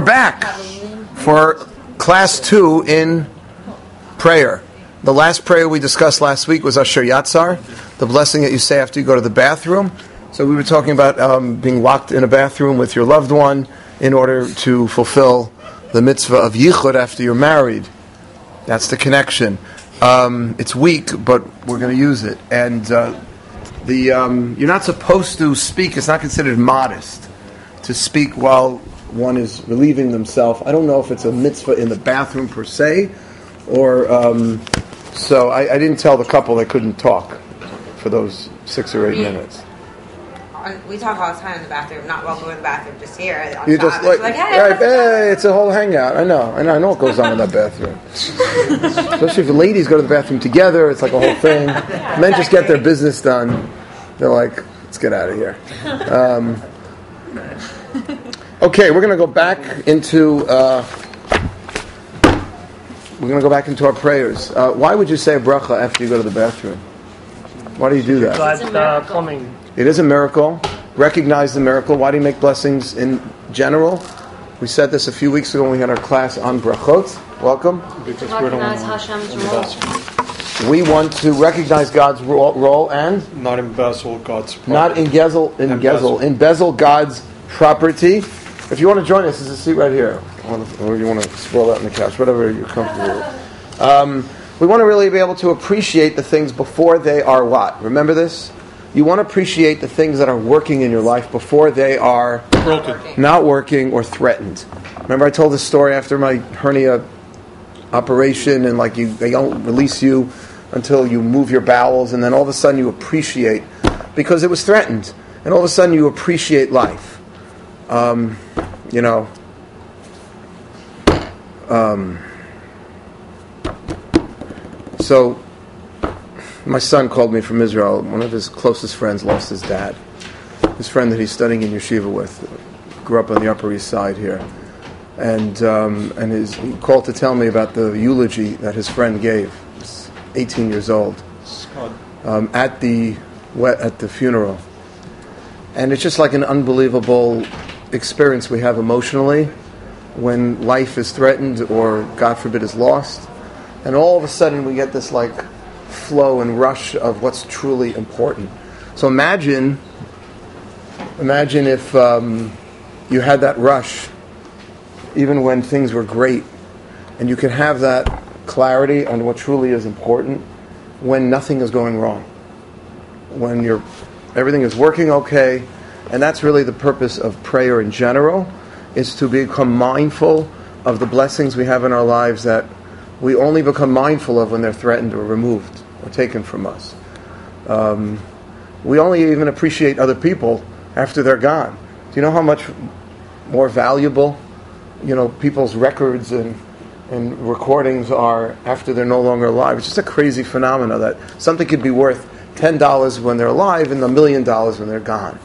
back for class 2 in prayer. The last prayer we discussed last week was Asher Yatzar, the blessing that you say after you go to the bathroom. So we were talking about being locked in a bathroom with your loved one in order to fulfill the mitzvah of yichud after you're married. That's the connection. It's weak, but we're going to use it. And you're not supposed to speak. It's not considered modest to speak while one is relieving themselves. I don't know if it's a mitzvah in the bathroom per se, or so I didn't tell the couple they couldn't talk for those 6 or 8 minutes. We talk all the time in the bathroom, not while we're in the bathroom, just here. You just like hey, it's a whole hangout. I know what goes on in that bathroom. Especially if the ladies go to the bathroom together, it's like a whole thing. Men just get their business done. They're like, let's get out of here. Okay, we're going to go back into our prayers. Why would you say a bracha after you go to the bathroom? Why do you do that? God's plumbing. It is a miracle. Recognize the miracle. Why do you make blessings in general? We said this a few weeks ago when we had our class on brachot. Welcome. To recognize Hashem's role. We want to recognize God's role and Not embezzle God's property. Not embezzle God's property. If you want to join us, there's a seat right here. Or you want to sprawl out on the couch, whatever you're comfortable with. We want to really be able to appreciate the things before they are what? Remember this? You want to appreciate the things that are working in your life before they are not working or threatened. Remember I told this story after my hernia operation, and they don't release you until you move your bowels, and then all of a sudden you appreciate, because it was threatened, and all of a sudden you appreciate life. So my son called me from Israel. One of his closest friends lost his dad. His friend that he's studying in yeshiva with grew up on the Upper East Side here, and he called to tell me about the eulogy that his friend gave. He's 18 years old at the funeral, and it's just like an unbelievable experience we have emotionally when life is threatened or, God forbid, is lost, and all of a sudden we get this flow and rush of what's truly important. So imagine if you had that rush even when things were great, and you could have that clarity on what truly is important when nothing is going wrong, when everything is working okay. And that's really the purpose of prayer in general, is to become mindful of the blessings we have in our lives that we only become mindful of when they're threatened or removed or taken from us. We only even appreciate other people after they're gone. Do you know how much more valuable, people's records and recordings are after they're no longer alive? It's just a crazy phenomena that something could be worth $10 when they're alive and $1 million when they're gone.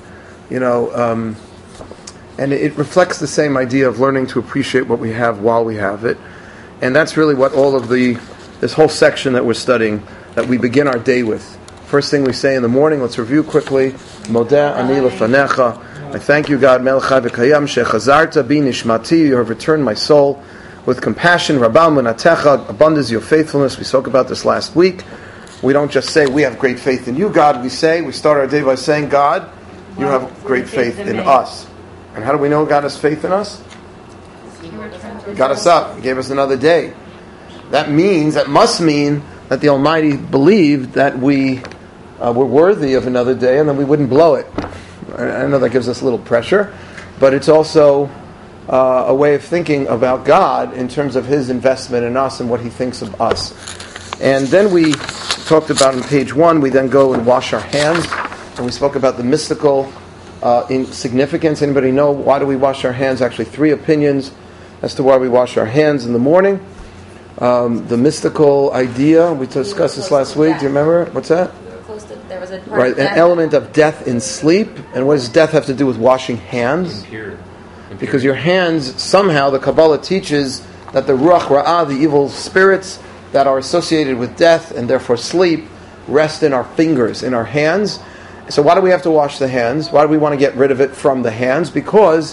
And it reflects the same idea of learning to appreciate what we have while we have it. And that's really what all of this whole section that we're studying, that we begin our day with. First thing we say in the morning, let's review quickly. Modeh ani lefanecha. I thank you, God, Melech Chai v'Kayam, shechazarta bi nishmati. You have returned my soul with compassion. Rabal munatecha, abundance of your faithfulness. We spoke about this last week. We don't just say we have great faith in you, God. We start our day by saying, God, you have great faith in us. And how do we know God has faith in us? He got us up. He gave us another day. That must mean that the Almighty believed that we were worthy of another day, and then we wouldn't blow it. I know that gives us a little pressure, but it's also a way of thinking about God in terms of His investment in us and what He thinks of us. And then we talked about on page 1, we then go and wash our hands, and we spoke about the mystical significance. Anybody know why do we wash our hands? Actually, 3 opinions as to why we wash our hands in the morning. The mystical idea, we discussed this last week. Do you remember? What's that? There was an element of death in sleep. And what does death have to do with washing hands? Because your hands, somehow the Kabbalah teaches that the Ruach Ra'ah, the evil spirits that are associated with death and therefore sleep, rest in our fingers, in our hands. So why do we have to wash the hands? Why do we want to get rid of it from the hands? Because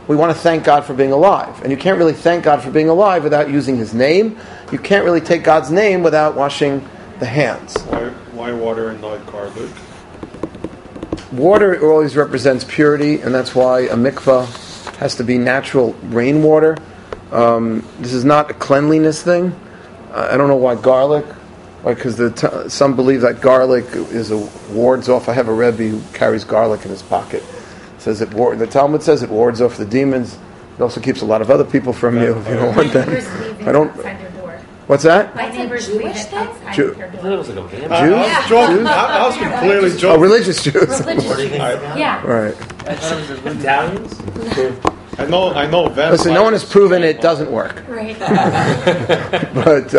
we want to thank God for being alive. And you can't really thank God for being alive without using His name. You can't really take God's name without washing the hands. Why water and not garlic? Water always represents purity, and that's why a mikvah has to be natural rainwater. This is not a cleanliness thing. I don't know why garlic. Because some believe that garlic wards off. I have a Rebbe who carries garlic in his pocket. Says the Talmud says it wards off the demons. It also keeps a lot of other people from you if you don't want that. I don't. What's that? My neighbors leave it outside Jew- their I thought door. it was like a vampire. I was joking. I was completely Oh, joking. religious Jews. Religious. Yeah. Right. I thought it was Italians. I know vampires. Listen, no one has proven it doesn't work. Right. But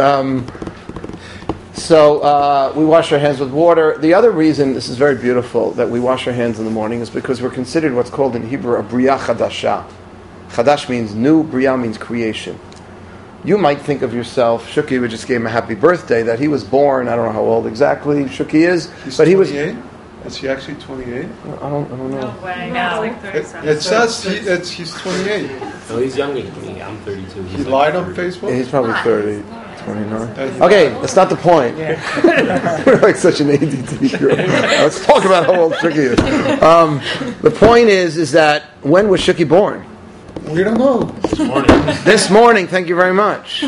so we wash our hands with water. The other reason, this is very beautiful, that we wash our hands in the morning is because we're considered what's called in Hebrew a Bria Chadasha. Chadash means new, Bria means creation. You might think of yourself, Shuki, we just gave him a happy birthday, that he was born, I don't know how old exactly Shuki is, He's but 28? Is he actually 28? I don't know. No way, no, like 37. It says he's 28. No, he's younger than me. I'm 32. He lied on Facebook? He's probably 30, 29. Okay, that's not the point. We're like such an ADD girl. Let's talk about how old Shuki is. The point is that when was Shuki born? We don't know. This morning, thank you very much.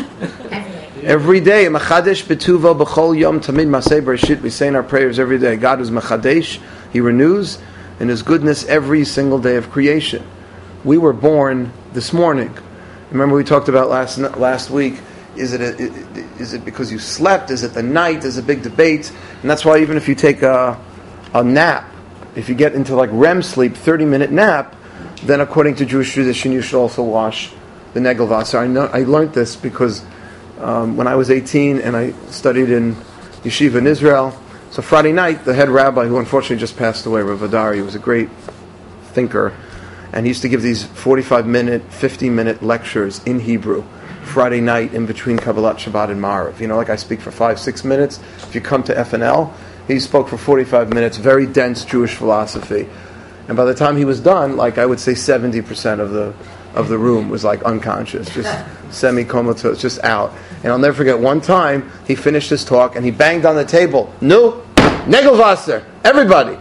Every day, Machadesh betuvo b'chol yom tamid masei bereshit. We say in our prayers every day. God is Machadesh. He renews in His goodness every single day of creation. We were born this morning. Remember we talked about last week. Is it because you slept? Is it the night? There's a big debate, and that's why even if you take a nap, if you get into like REM sleep, 30-minute nap, then according to Jewish tradition, you should also wash the negel vaser. I learned this because when I was 18 and I studied in yeshiva in Israel, so Friday night, the head rabbi, who unfortunately just passed away, Rav Adari, he was a great thinker, and he used to give these 45-minute, 50-minute lectures in Hebrew Friday night in between Kabbalat Shabbat and Marav. You know, like I speak for 5-6 minutes. If you come to FNL, he spoke for 45 minutes, very dense Jewish philosophy. And by the time he was done, like I would say 70% of the room was like unconscious, just semi-comatose, just out. And I'll never forget one time, he finished his talk and he banged on the table, "No, Negelwasser, everybody!"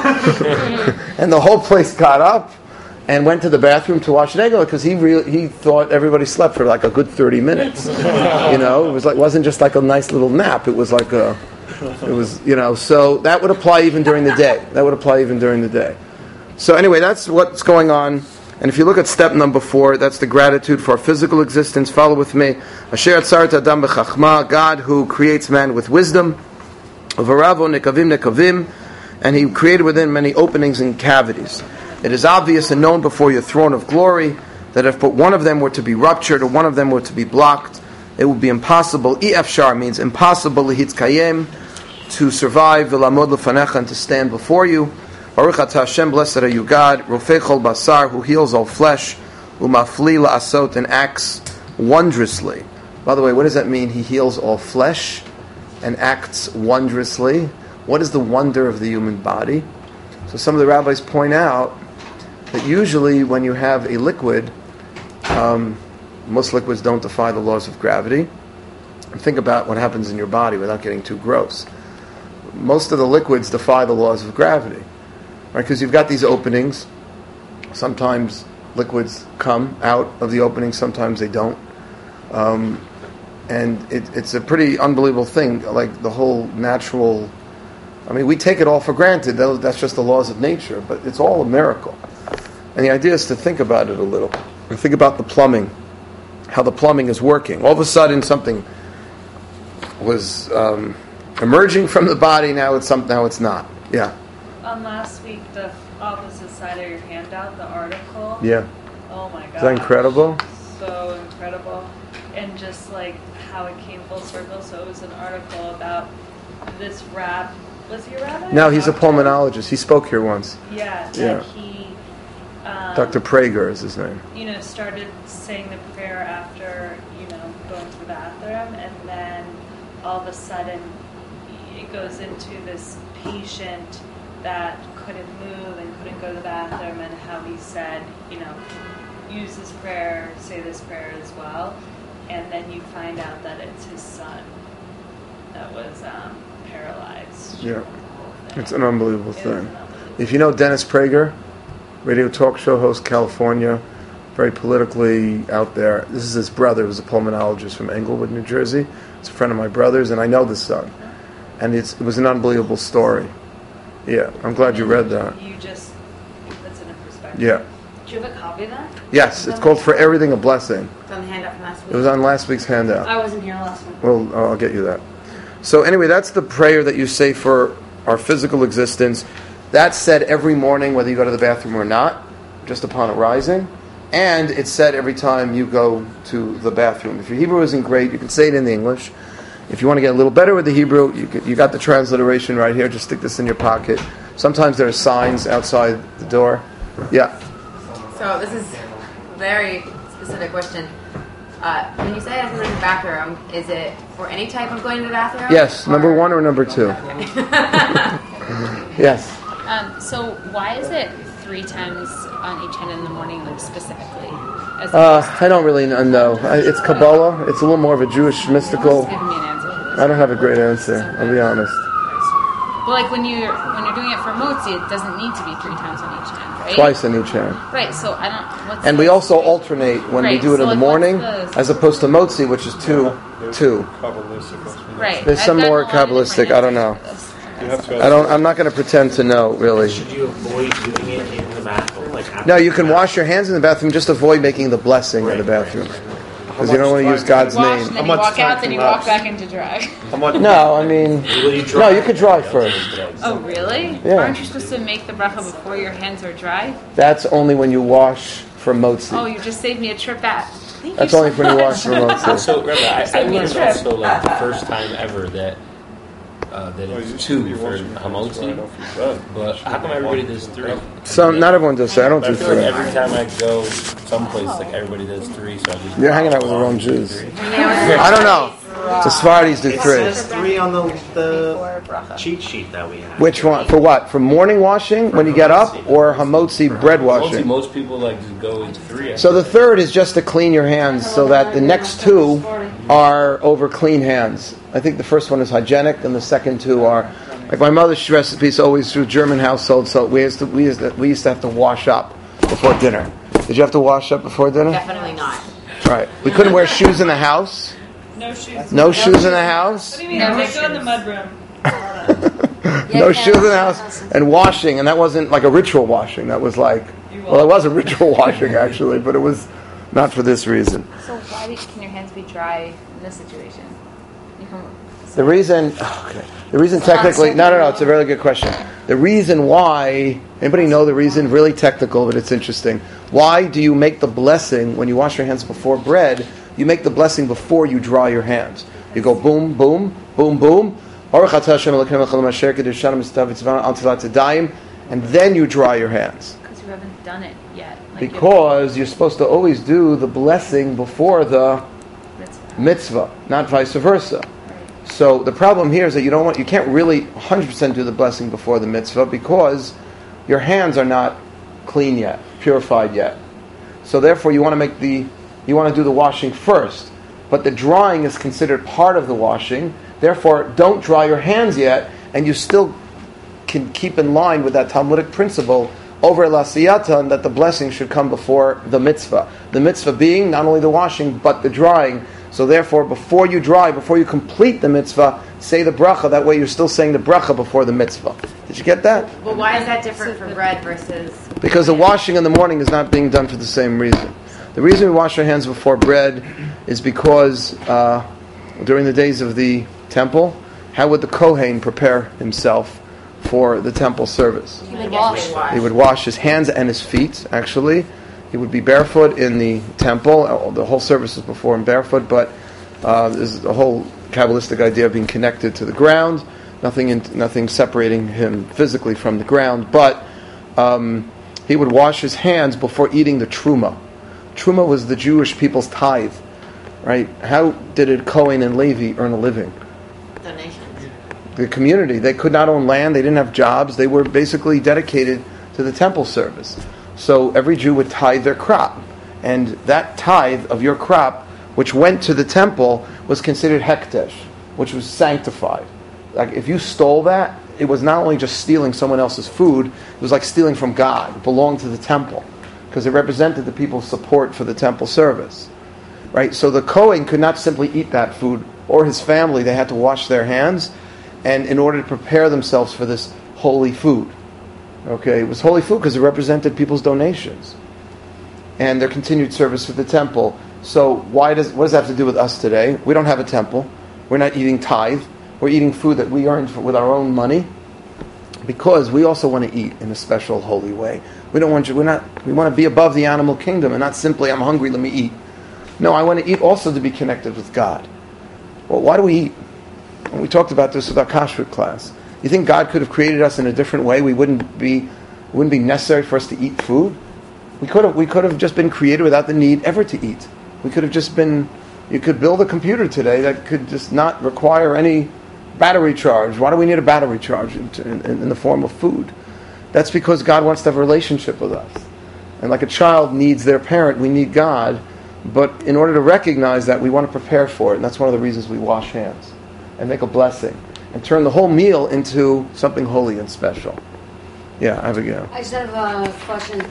And the whole place got up and went to the bathroom to wash Negel because he thought everybody slept for like a good 30 minutes. You know, it wasn't just like a nice little nap. It was like so that would apply even during the day. So anyway, that's what's going on. And if you look at step number 4, that's the gratitude for our physical existence. Follow with me. Asher atzarta adam b'chachma, God who creates man with wisdom. Uvaravo nekavim, and He created within many openings and cavities. It is obvious and known before your throne of glory that if but one of them were to be ruptured or one of them were to be blocked, it would be impossible. I'efshar means impossible, lihitzkayem, to survive, v'lamod lefanecha, and to stand before you. Baruch atah Hashem, blessed are you, God, Rofei chol basar, who heals all flesh, umafli la'asot, and acts wondrously. By the way, what does that mean? He heals all flesh and acts wondrously. What is the wonder of the human body? So some of the rabbis point out that usually when you have a liquid, most liquids don't defy the laws of gravity. And think about what happens in your body without getting too gross. Most of the liquids defy the laws of gravity. Right, because you've got these openings. Sometimes liquids come out of the opening, sometimes they don't. And it's a pretty unbelievable thing, like the whole natural... I mean, we take it all for granted. That's just the laws of nature, but it's all a miracle. And the idea is to think about it a little. And think about the plumbing, how the plumbing is working. All of a sudden, something was emerging from the body, now it's not. Yeah. Last week, the opposite side of your handout, the article. Yeah. Oh my god. Is that incredible? So incredible. And just like how it came full circle. So it was an article about this was he a rabbi? No, he's a pulmonologist. He spoke here once. Yeah. Yeah. He, Dr. Prager is his name. Started saying the prayer after, going to the bathroom. And then all of a sudden, it goes into this patient that couldn't move and couldn't go to the bathroom, and how he said, use this prayer, say this prayer as well, and then you find out that it's his son that was paralyzed. Yeah, it's an unbelievable thing. If you know Dennis Prager, radio talk show host, California, very politically out there. This is his brother, who's a pulmonologist from Englewood, New Jersey. It's a friend of my brother's, and I know the son. And it was an unbelievable story. Yeah, I'm glad you read that. You just puts it in perspective. Yeah. Do you have a copy of that? Yes, it's called For Everything a Blessing. It's on the handout from last week. It was on last week's handout. I wasn't here last week. Well, I'll get you that. So anyway, that's the prayer that you say for our physical existence. That's said every morning, whether you go to the bathroom or not, just upon arising. And it's said every time you go to the bathroom. If your Hebrew isn't great, you can say it in the English. If you want to get a little better with the Hebrew, you got the transliteration right here. Just stick this in your pocket. Sometimes there are signs outside the door. Yeah. So this is a very specific question. When you say it in the bathroom, is it for any type of going to the bathroom? Yes, number 1 or number 2. Yes. So why is it 3 times on each hand in the morning, like specifically? I don't really know. It's Kabbalah. It's a little more of a Jewish mystical. Just give me an answer. I don't have a great answer. I'll be honest. Well, like when you're doing it for motzi, it doesn't need to be 3 times on each hand, right? Twice in each hand. Right. So I don't. What's And we also alternate when we Right, do it so in the like morning, what's the- as opposed to motzi, which is two. Right. There's some I've gotten more a lot of Kabbalistic. different I don't know. answers for this. You have to I'm not going to pretend to know really. Should you avoid doing it in the bathroom? Like after No, you can wash your hands in the bathroom. Just avoid making the blessing in the bathroom, because you don't want to use God's Wash, name. and then How you much walk time out, then you can walk lapse? back into dry. How much? No, I mean, Will you no, you could dry first. Oh, really? Yeah. Aren't you supposed to make the bracha before your hands are dry? That's only when you wash for Oh, motzi. you just saved me a trip back. Thank That's you only so when you much. wash for motzi. So, Rebbe, I Save me a learned trip. also like the first time ever that it's 2 for hamotzi, but how come everybody does 3? Not everyone does that. I don't But I do feel like 3. every time I go someplace, like everybody does 3, so I just You're hanging out with the wrong Jews. Yeah, I don't know. The Sephardi's do It 3. says 3 on the Before bracha. cheat sheet that we have. Which one? For what? For morning washing when you get up, or hamotzi bread washing? Most people like just go into 3. So the third is just to clean your hands, so that the next 2 are over clean hands. I think the first one is hygienic, and the second 2 are like my mother's recipes always through German household. So we used to have to wash up before dinner. Did you have to wash up before dinner? definitely not. Right. We couldn't wear shoes in the house. No shoes. No shoes in the house. What do you mean? No They go in the shoes. mudroom. No shoes in the house. And washing, and that wasn't like a ritual washing. That was like, well, it was a ritual washing actually, but it was not for this reason. So why can your hands be dry in this situation? You can. The reason technically, no, it's a really good question. The reason why, anybody know the reason? Really technical, but it's interesting. Why do you make the blessing when you wash your hands before bread? You make the blessing before you dry your hands. You go boom, boom, boom, boom. And then you dry your hands. Because you haven't done it yet. Like Because you're supposed to always do the blessing before the mitzvah. mitzvah, not vice versa. Right. So the problem here is that you can't really 100% do the blessing before the mitzvah because your hands are not clean yet, purified yet. So therefore you want to do the washing first. But the drying is considered part of the washing. Therefore, don't dry your hands yet, and you still can keep in line with that Talmudic principle over lasiyatan that the blessing should come before the mitzvah. The mitzvah being not only the washing, but the drying. So therefore, before you complete the mitzvah, say the bracha. That way you're still saying the bracha before the mitzvah. Did you get that? Well, why is that different from bread versus... Because the washing in the morning is not being done for the same reason. The reason we wash our hands before bread is because during the days of the temple, how would the Kohen prepare himself for the temple service? He would wash. He would wash his hands and his feet, actually. He would be barefoot in the temple. The whole service is before him barefoot, but there's a whole Kabbalistic idea of being connected to the ground, nothing separating him physically from the ground, but he would wash his hands before eating the truma. Truma was the Jewish people's tithe, right? How did a Kohen and Levi earn a living? Donations. The community. They could not own land. They didn't have jobs. They were basically dedicated to the temple service. So every Jew would tithe their crop. And that tithe of your crop, which went to the temple, was considered hekdesh, which was sanctified. Like if you stole that, it was not only just stealing someone else's food, it was like stealing from God. It belonged to the temple, because it represented the people's support for the temple service. Right? So the Kohen could not simply eat that food, or his family. They had to wash their hands, and in order to prepare themselves for this holy food. Okay, it was holy food because it represented people's donations and their continued service for the temple. So what does that have to do with us today? We don't have a temple. We're not eating tithe. We're eating food that we earned with our own money, because we also want to eat in a special holy way. We want to be above the animal kingdom and not simply, I'm hungry, let me eat. No, I want to eat also to be connected with God. Well, why do we eat? And we talked about this with our kashrut class. You think God could have created us in a different way? It wouldn't be necessary for us to eat food. We could have just been created without the need ever to eat. We could have just been. You could build a computer today that could just not require any battery charge. Why do we need a battery charge in the form of food? That's because God wants to have a relationship with us. And like a child needs their parent, we need God. But in order to recognize that, we want to prepare for it. And that's one of the reasons we wash hands and make a blessing and turn the whole meal into something holy and special. Yeah, Abigail. I just have a question.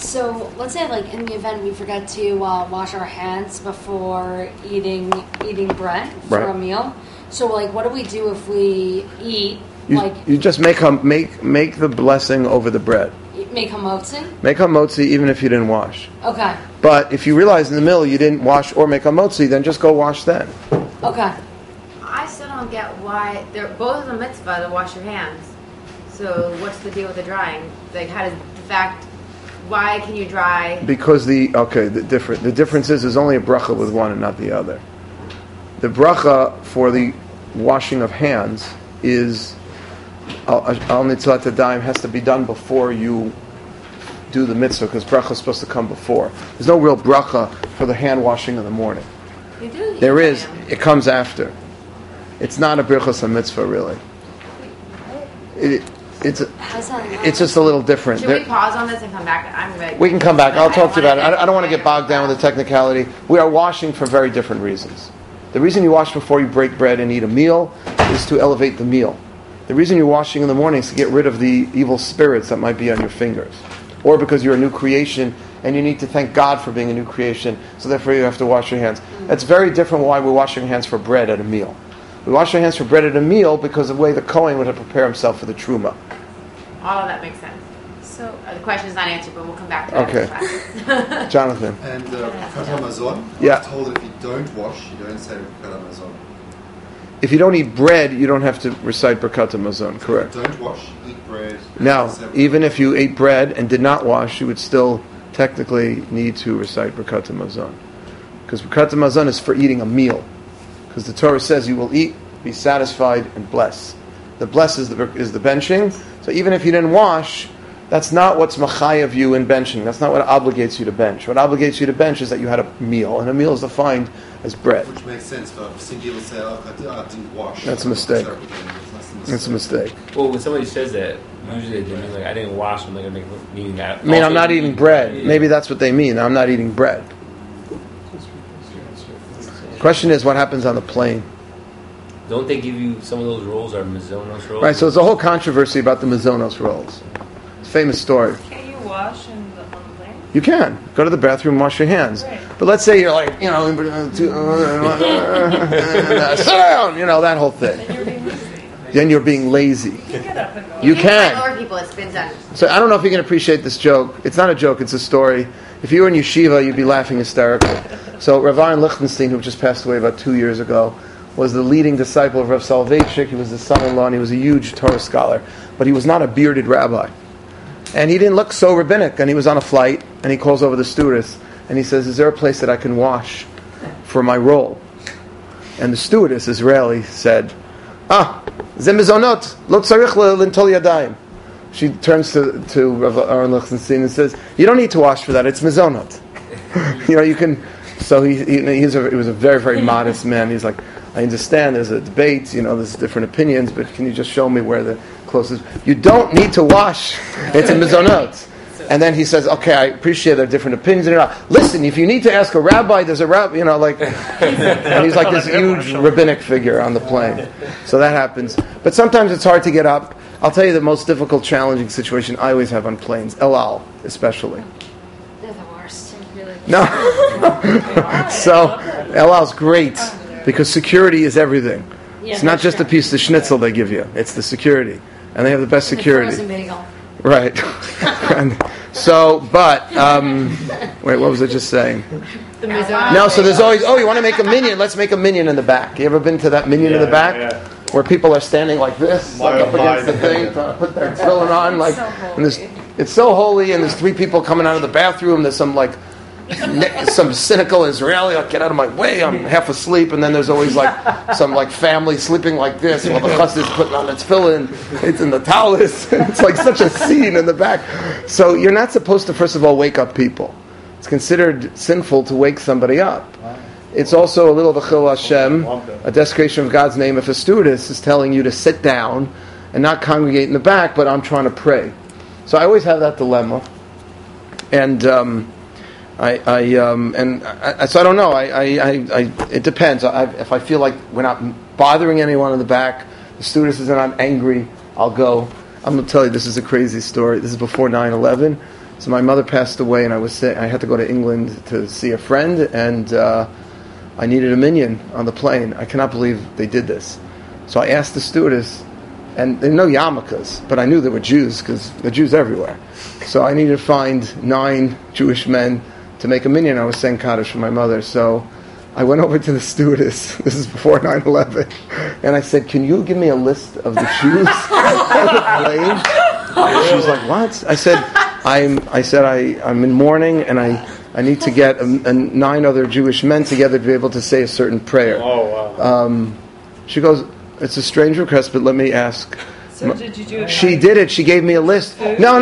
So let's say, like, in the event we forget to wash our hands before eating bread for a meal. So, like, what do we do if we eat? You just make the blessing over the bread. Make hamotzi? Make hamotzi even if you didn't wash. Okay. But if you realize in the middle you didn't wash or make hamotzi, then just go wash then. Okay. I still don't get why they're both a mitzvah to wash your hands. So what's the deal with the drying? Like, how does the fact? Why can you dry? Because the difference is there's only a bracha with one and not the other. The bracha for the washing of hands is al nitzilat yadayim has to be done before you do the mitzvah, because bracha is supposed to come before. There's no real bracha for the hand washing in the morning. You do. There is. It comes after. It's not a birchas mitzvah really. It's just a little different. Should we pause on this and come back? We can come back. I'll talk to you about it. I don't want to get bogged down with the technicality. We are washing for very different reasons. The reason you wash before you break bread and eat a meal is to elevate the meal. The reason you're washing in the morning is to get rid of the evil spirits that might be on your fingers. Or because you're a new creation and you need to thank God for being a new creation, so therefore you have to wash your hands. That's very different why we're washing our hands for bread at a meal. We wash our hands for bread at a meal because of the way the Kohen would have prepared himself for the Truma. All of that makes sense. So the question is not answered, but we'll come back to that. Okay. Jonathan. And Birkat HaMazon, yeah. I was told if you don't wash, you don't say Birkat HaMazon. If you don't eat bread, you don't have to recite Birkat HaMazon, correct? Don't wash, eat bread. Now, even if you ate bread and did not wash, you would still technically need to recite Birkat HaMazon. Because Birkat HaMazon is for eating a meal. Because the Torah says you will eat, be satisfied, and bless. The bless is the benching. So even if you didn't wash, that's not what's machayav you in benching. That's not what obligates you to bench. What obligates you to bench is that you had a meal, and a meal is defined as bread. Which makes sense, but I've seen people say, I didn't wash. That's a mistake. That's a mistake. Well, when somebody says that, usually they mean, like, I didn't wash, I'm like, meaning that. I mean, I'm not eating bread. Yeah. Maybe that's what they mean. I'm not eating bread. Question is, what happens on the plane? Don't they give you some of those rolls are Mizonos rolls? Right, so there's a whole controversy about the Mizonos rolls. It's a famous story. Can't you wash on the plane? You can. Go to the bathroom and wash your hands. Right. But let's say you're like, sit down, that whole thing. Then you're being lazy. You can get up and go. You can. Lower people, it spins out. So I don't know if you can appreciate this joke. It's not a joke, it's a story. If you were in yeshiva, you'd be laughing hysterically. So Rav Aaron Lichtenstein, who just passed away about 2 years ago, was the leading disciple of Rav Soloveitchik. He was the son-in-law, and he was a huge Torah scholar. But he was not a bearded rabbi. And he didn't look so rabbinic. And he was on a flight, and he calls over the stewardess, and he says, is there a place that I can wash for my roll? And the stewardess, Israeli, said, ze mizonot, lo tzarich l'intol yadayim. She turns to Rav Aaron Lichtenstein and says, you don't need to wash for that, it's mizonot. You can... So he was a very, very modest man. He's like, I understand there's a debate, there's different opinions, but can you just show me where the closest... You don't need to wash. It's a mizonot. And then he says, okay, I appreciate their different opinions. Listen, if you need to ask a rabbi, there's a rabbi, and he's like this huge rabbinic figure on the plane. So that happens. But sometimes it's hard to get up. I'll tell you the most difficult, challenging situation I always have on planes, El Al, especially. They're the worst. No. So, El Al's great because security is everything. Yeah, It's not just a piece of schnitzel they give you, it's the security. And they have the best security. Frozen bagel. Right. And so, but, wait, what was I just saying? No, so there's always, you want to make a minion? Let's make a minion in the back. You ever been to that minion in the back? Yeah. Where people are standing like this, up against the thing, trying to put their tefillin on, and it's so holy, and there's 3 people coming out of the bathroom, there's some some cynical Israeli, get out of my way, I'm half asleep, and then there's always some family sleeping like this, while the chassid is putting on its tefillin, it's in the talis, it's like such a scene in the back. So you're not supposed to, first of all, wake up people. It's considered sinful to wake somebody up. It's also a little v'chil Hashem, a desecration of God's name if a stewardess is telling you to sit down and not congregate in the back, but I'm trying to pray. So I always have that dilemma. And so I don't know. It depends. If I feel like we're not bothering anyone in the back, the stewardess is not angry, I'll go. I'm going to tell you, this is a crazy story. This is before 9/11. So my mother passed away, and I had to go to England to see a friend, and I needed a minion on the plane. I cannot believe they did this. So I asked the stewardess, and there were no yarmulkes, but I knew there were Jews, because there are Jews everywhere. So I needed to find 9 Jewish men to make a minion. I was saying Kaddish for my mother. So I went over to the stewardess, this is before 9/11, and I said, can you give me a list of the Jews on the plane? She was like, what? I said, I'm in mourning, and I need to get 9 other Jewish men together to be able to say a certain prayer. Oh, wow. She goes, it's a strange request, but let me ask. So did you do it? She did it. She gave me a list. No.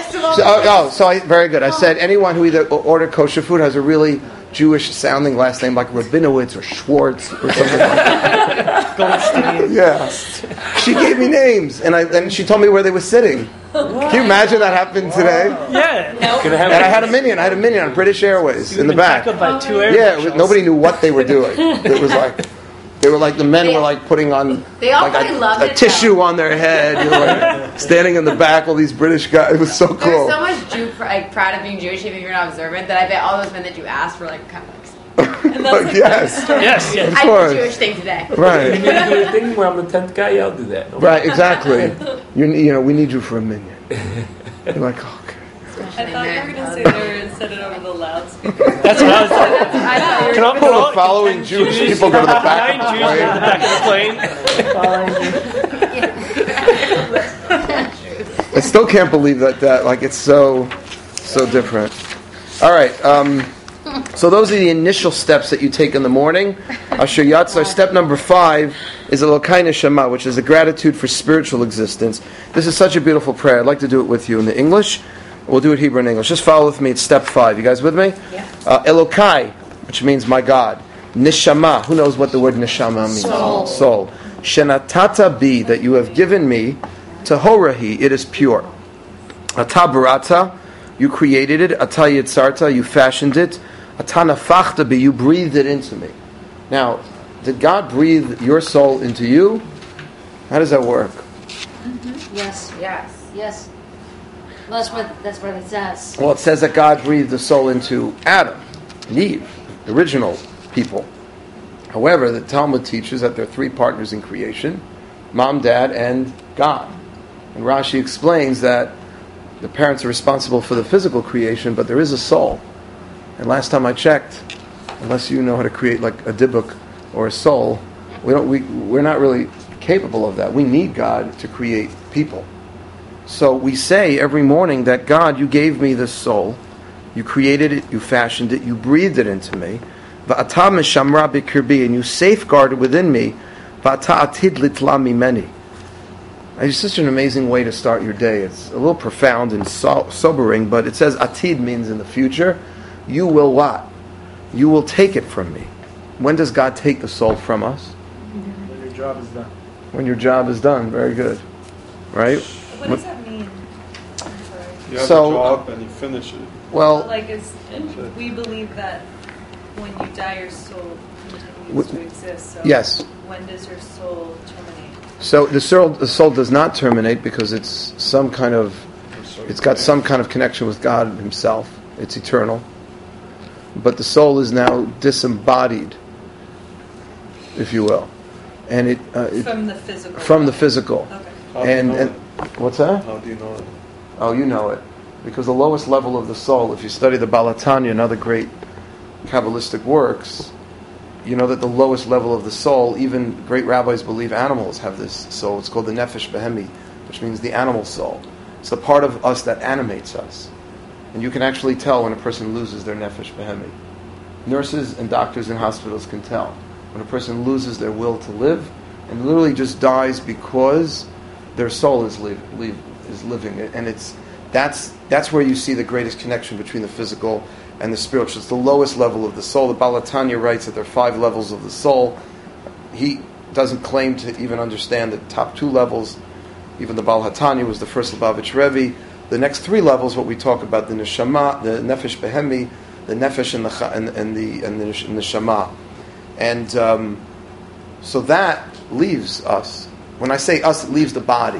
Very good. I said anyone who either ordered kosher food has a really Jewish-sounding last name like Rabinowitz or Schwartz or something like that. Goldstein. Yeah. She gave me names, and she told me where they were sitting. Can you imagine that happened today? Yeah. And I had a minion. on British Airways in the back. By 2 air Nobody knew what they were doing. It was like they were like the men were putting on a tissue on their head, standing in the back. All these British guys. It was so cool. There's so much proud of being Jewish, even if you're not observant, that I bet all those men that you asked were kind of yes. Yes. I did the Jewish thing today. Right. You need to do a thing where I'm the 10th guy. Yeah, I'll do that. Right. Exactly. We need you for a minion. You're like, okay. I thought you were going to say they were set it over the loudspeaker. That's what I was I know. People are following Jewish people go to the back of the 9 Jews in the back of the plane. I still can't believe that it's so different. All right. So those are the initial steps that you take in the morning. Asher Yatzar. Step number 5 is a Elokai Neshama, which is a gratitude for spiritual existence. This is such a beautiful prayer. I'd like to do it with you in the English. We'll do it Hebrew and English. Just follow with me. It's step 5. You guys with me? Yeah. Elokai, which means my God. Neshama. Who knows what the word neshama means? Soul. Shenatata bi, that you have given me. Tahorahi, it is pure. Ata barata, you created it. Ata yitzarta, you fashioned it. Ata nafachta bi, you breathed it into me. Now, did God breathe your soul into you? How does that work? Mm-hmm. Yes. Well, that's what it says. Well, it says that God breathed the soul into Adam and Eve, the original people. However, the Talmud teaches that there are 3 partners in creation: Mom, Dad, and God. And Rashi explains that the parents are responsible for the physical creation, but there is a soul. And last time I checked, unless you know how to create like a dibuk or a soul, we're not really capable of that. We need God to create people. So we say every morning that God, you gave me this soul, you created it, you fashioned it, you breathed it into me, va'ata meshamra b'kirbi, and you safeguarded within me, va'ata atid litla mimeni. It's such an amazing way to start your day. It's a little profound and sobering, but it says atid means in the future. You will what? You will take it from me. When does God take the soul from us? When your job is done. When your job is done. Very good. Right? What does that mean? I'm sorry. You have So- a job and you finish it. Well, Like, we believe that when you die, your soul continues to exist. So yes. when does your soul terminate? So the soul does not terminate because it's some kind of, it's got some kind of connection with God Himself. It's eternal. But the soul is now disembodied, if you will, and it From the physical. from the physical. Okay. How do you know And what's that? How do you know it? Oh, you know it. Because the lowest level of the soul, if you study the Baal HaTanya and other great Kabbalistic works, you know that the lowest level of the soul, even great rabbis believe animals have this soul. It's called the Nefesh Behemi, which means the animal soul. It's the part of us that animates us. And you can actually tell when a person loses their Nefesh Behemi. Nurses and doctors in hospitals can tell when a person loses their will to live and literally just dies because their soul is living. And that's where you see the greatest connection between the physical and the spiritual. It's the lowest level of the soul. The Baal HaTanya writes that there are 5 levels of the soul. He doesn't claim to even understand the top 2 levels. Even the Baal HaTanya was the first Lubavitch Rebbe. The next 3 levels, what we talk about, the neshama, the nefesh behemi, the nefesh and the neshama. And so that leaves us. When I say us, it leaves the body.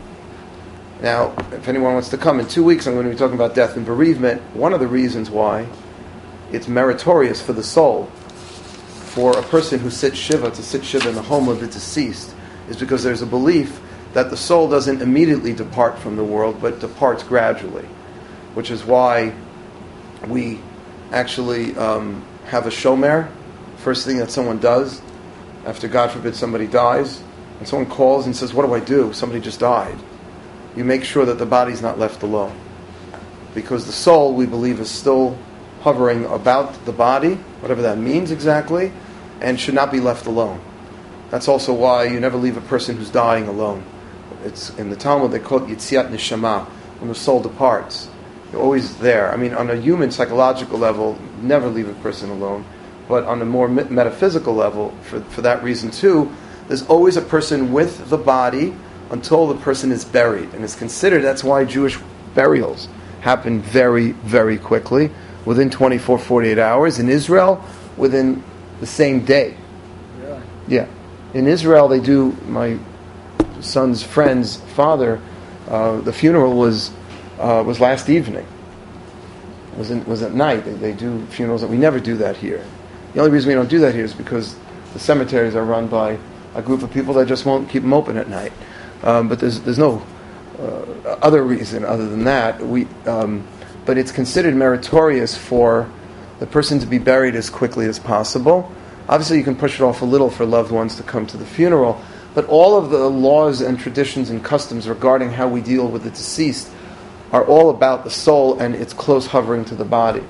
Now, if anyone wants to come, in 2 weeks I'm going to be talking about death and bereavement. One of the reasons why it's meritorious for the soul, for a person who sits Shiva, to sit Shiva in the home of the deceased, is because there's a belief that the soul doesn't immediately depart from the world, but departs gradually, which is why we actually have a shomer. First thing that someone does after, God forbid, somebody dies, and someone calls and says, "What do I do? Somebody just died." You make sure that the body's not left alone, because the soul, we believe, is still hovering about the body, whatever that means exactly, and should not be left alone. That's also why you never leave a person who's dying alone. It's in the Talmud, they call it Yitziat Neshama, when the soul departs. You're always there. I mean, on a human psychological level, never leave a person alone. But on a more metaphysical level, for that reason too, there's always a person with the body until the person is buried. And it's considered, that's why Jewish burials happen very, very quickly, within 24, 48 hours. In Israel, within the same day. Really? Yeah. In Israel, they do, my son's friend's father, the funeral was last evening. Was at night. They do funerals, and we never do that here. The only reason we don't do that here is because the cemeteries are run by a group of people that just won't keep them open at night. But there's no other reason other than that. But it's considered meritorious for the person to be buried as quickly as possible. Obviously, you can push it off a little for loved ones to come to the funeral, but all of the laws and traditions and customs regarding how we deal with the deceased are all about the soul and its close hovering to the body.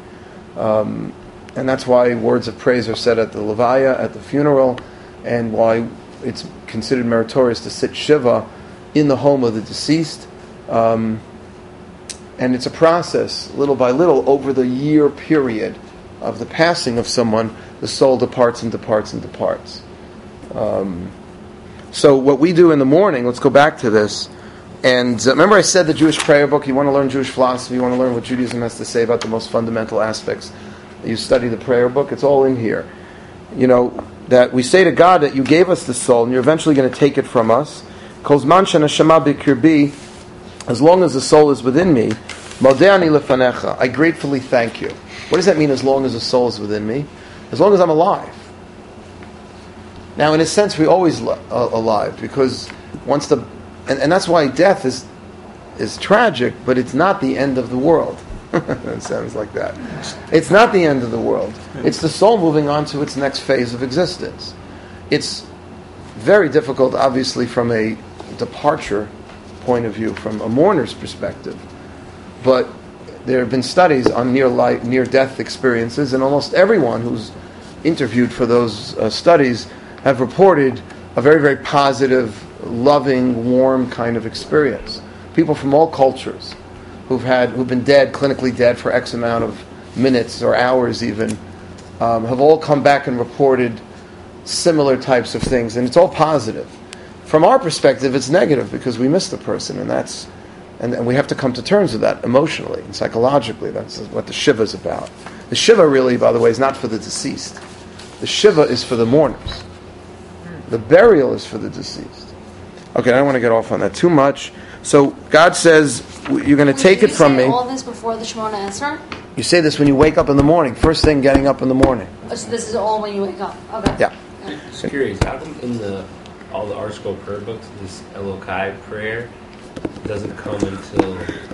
And that's why words of praise are said at the levaya, at the funeral, and why it's considered meritorious to sit Shiva in the home of the deceased. And it's a process, little by little, over the year period of the passing of someone, the soul departs and departs and departs. So what we do in the morning, let's go back to this. And remember I said the Jewish prayer book, you want to learn Jewish philosophy, you want to learn what Judaism has to say about the most fundamental aspects. You study the prayer book, it's all in here. You know, that we say to God that you gave us the soul and you're eventually going to take it from us. Kozman shenashama b'kirbi, as long as the soul is within me, modeani lefanecha, I gratefully thank you. What does that mean, as long as the soul is within me? As long as I'm alive. Now, in a sense, we're always alive, because once the... And that's why death is tragic, but it's not the end of the world. It sounds like that. It's not the end of the world. It's the soul moving on to its next phase of existence. It's very difficult, obviously, from a departure point of view, from a mourner's perspective. But there have been studies on near-death experiences, and almost everyone who's interviewed for those studies have reported a very, very positive, loving, warm kind of experience. People from all cultures who've been dead, clinically dead for X amount of minutes or hours even, have all come back and reported similar types of things, and it's all positive. From our perspective, it's negative because we miss the person, and that's And we have to come to terms with that emotionally and psychologically. That's what the Shiva is about. The Shiva really, by the way, is not for the deceased. The Shiva is for the mourners. The burial is for the deceased. Okay, I don't want to get off on that too much. So God says, you're going to take it from me. You say all this before the Shemona Esrei? You say this when you wake up in the morning. First thing getting up in the morning. Oh, so this is all when you wake up? Okay. Yeah. Just curious, how come in all the Art Scroll prayer books, this Elokai prayer doesn't come until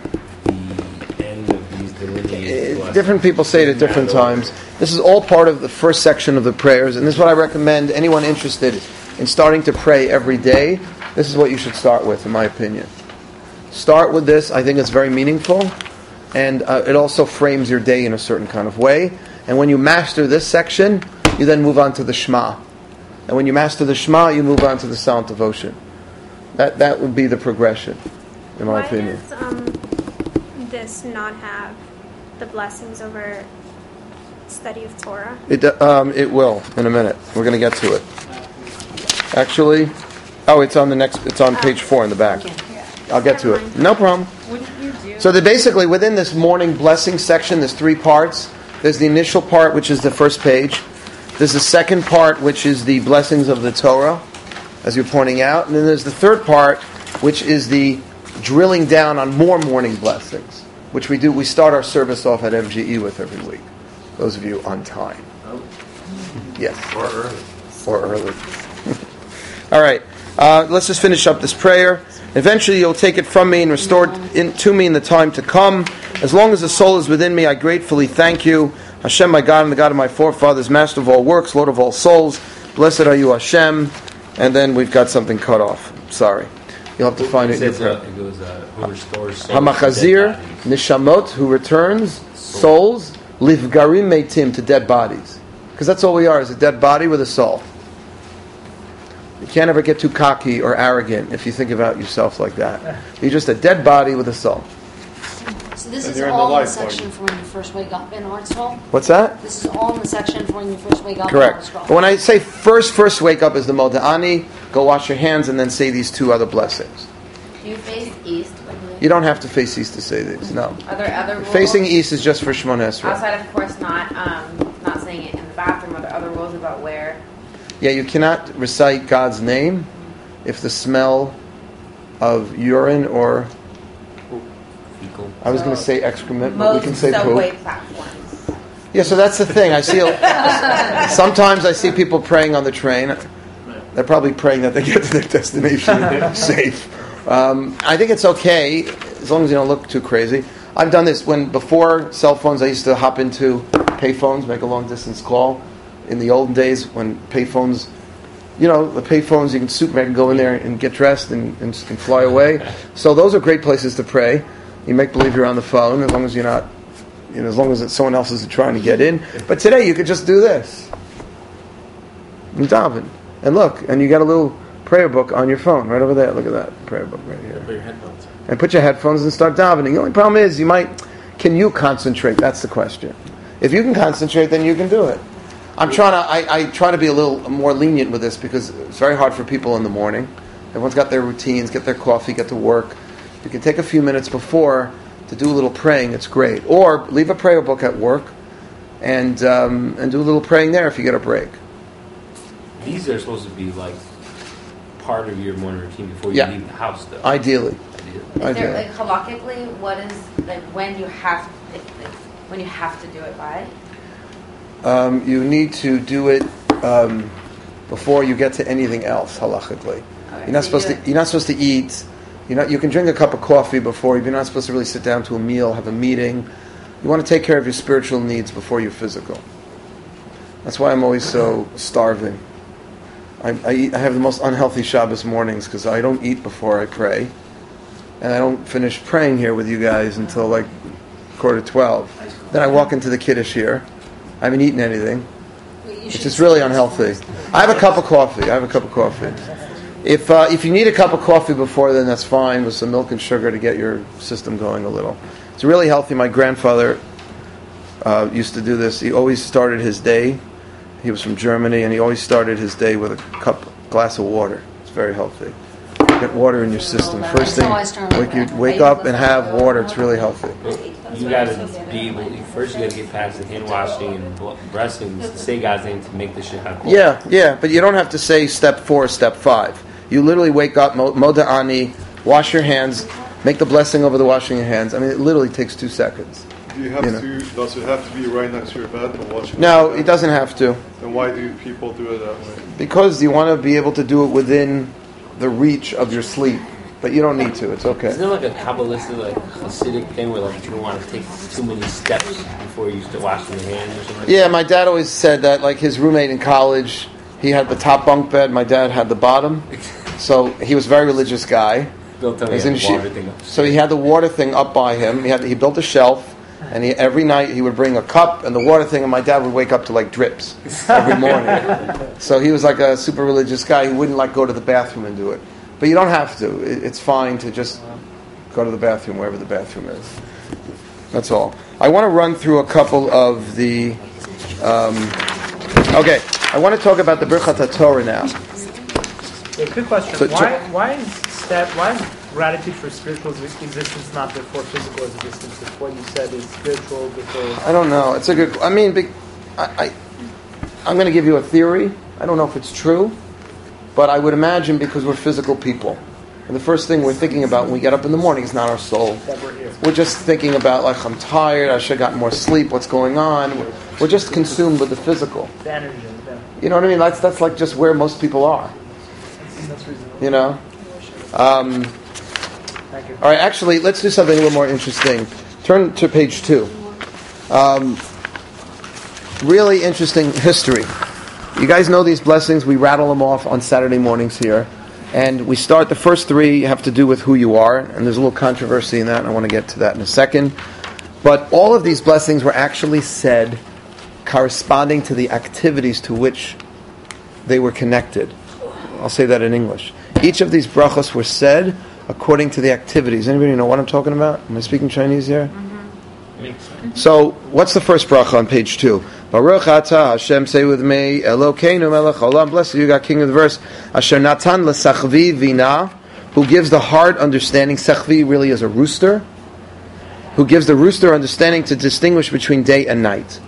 the end of these delineated different people say it at different times. This is all part of the first section of the prayers, and this is what I recommend anyone interested in starting to pray every day. This is what you should start with, in my opinion. Start with this. I think it's very meaningful, and it also frames your day in a certain kind of way. And when you master this section, you then move on to the Shema. And when you master the Shema, you move on to the silent devotion. That would be the progression, in my opinion. Why does this not have the blessings over study of Torah? It will in a minute. We're going to get to it. Actually, it's on the next. It's on page 4 in the back. I'll get to it. No problem. What did you do? So basically within this morning blessing section, there's 3 parts. There's the initial part, which is the first page. There's the second part, which is the blessings of the Torah, as you're pointing out. And then there's the third part, which is the drilling down on more morning blessings, which we do. We start our service off at MGE with every week. Those of you on time. Yes. Or early. All right. Let's just finish up this prayer. Eventually you'll take it from me and restore it to me in the time to come. As long as the soul is within me, I gratefully thank you. Hashem, my God, and the God of my forefathers, master of all works, Lord of all souls. Blessed are you, Hashem. And then we've got something cut off. Sorry. You'll have to find it in your prayer. It goes, who restores souls. Hamachazir, nishamot, who returns souls, livgarim meitim, to dead bodies. Because that's all we are, is a dead body with a soul. You can't ever get too cocky or arrogant if you think about yourself like that. You're just a dead body with a soul. So this is all in the section for when you first wake up in Art Scroll? What's that? This is all in the section for when you first wake up Correct. in Art Scroll. But when I say first wake up is the Moda'ani, go wash your hands and then say these 2 other blessings. Do you face east when you leave? You don't have to face east to say these, no. Are there other rules? Facing east is just for Shemona Esrei. Outside, of course, not saying it in the bathroom. Are there other rules about where? Yeah, you cannot recite God's name if the smell of urine or I was going to say excrement, but we can say subway poop. platforms. Yeah, so that's the thing. I see. Sometimes I see people praying on the train. They're probably praying that they get to their destination safe. I think it's okay as long as you don't look too crazy. I've done this before cell phones. I used to hop into payphones, make a long distance call. In the olden days, when payphones, the payphones, you can go in there and get dressed and fly away. So those are great places to pray. You make believe you're on the phone, as long as you're not, as long as someone else is trying to get in. But today you could just do this. And daven. And look, and you got a little prayer book on your phone right over there. Look at that prayer book right here. Put your headphones on. And put your headphones and start davening. The only problem is can you concentrate? That's the question. If you can concentrate, then you can do it. I try to be a little more lenient with this because it's very hard for people in the morning. Everyone's got their routines, get their coffee, get to work. You can take a few minutes before to do a little praying. It's great. Or leave a prayer book at work and do a little praying there if you get a break. These are supposed to be like part of your morning routine before you leave the house, though. Ideally. Is there, halakhically, what is when you have to do it by? You need to do it before you get to anything else halachically. Okay, you're not supposed to eat. You can drink a cup of coffee before. You're not supposed to really sit down to a meal, have a meeting. You want to take care of your spiritual needs before your physical. That's why I'm always so starving. I have the most unhealthy Shabbos mornings because I don't eat before I pray, and I don't finish praying here with you guys until 11:45. Then I walk into the Kiddush here. I haven't eaten anything. It's just really unhealthy. I have a cup of coffee. If you need a cup of coffee before then, that's fine, with some milk and sugar to get your system going a little. It's really healthy. My grandfather used to do this. He always started his day. He was from Germany, and he always started his day with a glass of water. It's very healthy. Get water in your system. First thing, That's how I start my wake up and have water. It's really healthy. You gotta be able. First, you gotta get past the hand washing and breasting. To say God's name to make the shit happen. Yeah, but you don't have to say step 4, step 5. You literally wake up, Moda Ani, wash your hands, make the blessing over the washing your hands. I mean, it literally takes 2 seconds. Do you have to? Does it have to be right next to your bed and washing? No, it doesn't have to. Then why do people do it that way? Because you want to be able to do it within the reach of your sleep. But you don't need to. It's okay. Isn't there like a Kabbalistic, like Hasidic thing where like you don't want to take too many steps before you start washing your hands or something? Yeah, my dad always said that. Like his roommate in college, he had the top bunk bed. My dad had the bottom. So he was a very religious guy. Don't tell me water thing up. So he had the water thing up by him. He built a shelf, and every night he would bring a cup and the water thing, and my dad would wake up to like drips every morning. So he was like a super religious guy. He wouldn't like go to the bathroom and do it. But you don't have to. It's fine to just go to the bathroom wherever the bathroom is. That's all. I want to run through a couple of the. Okay, I want to talk about the Birchat HaTorah now. Yeah, quick question. So, why is gratitude for spiritual existence not before physical existence? If what you said is spiritual before. I don't know. It's a good. I mean, I'm going to give you a theory. I don't know if it's true. But I would imagine because we're physical people. And the first thing we're thinking about when we get up in the morning is not our soul. That we're here. We're just thinking about, like, I'm tired, I should have gotten more sleep, what's going on. We're just consumed with the physical. The energy. Yeah. You know what I mean? That's like just where most people are. That's reasonable. You know? Thank you. All right, actually, let's do something a little more interesting. Turn to page 2. Really interesting history. You guys know these blessings. We rattle them off on Saturday mornings here. And we start, the first 3 have to do with who you are. And there's a little controversy in that, and I want to get to that in a second. But all of these blessings were actually said corresponding to the activities to which they were connected. I'll say that in English. Each of these brachos were said according to the activities. Anybody know what I'm talking about? Am I speaking Chinese here? Mm-hmm. So, what's the first bracha on page 2? Baruch atah Hashem, say with me, Elokeinu melech haolam, blessed you, God, King of the verse, Asher natan l'sachvi vina, who gives the heart understanding. Sachvi really is a rooster. Who gives the rooster understanding to distinguish between day and night.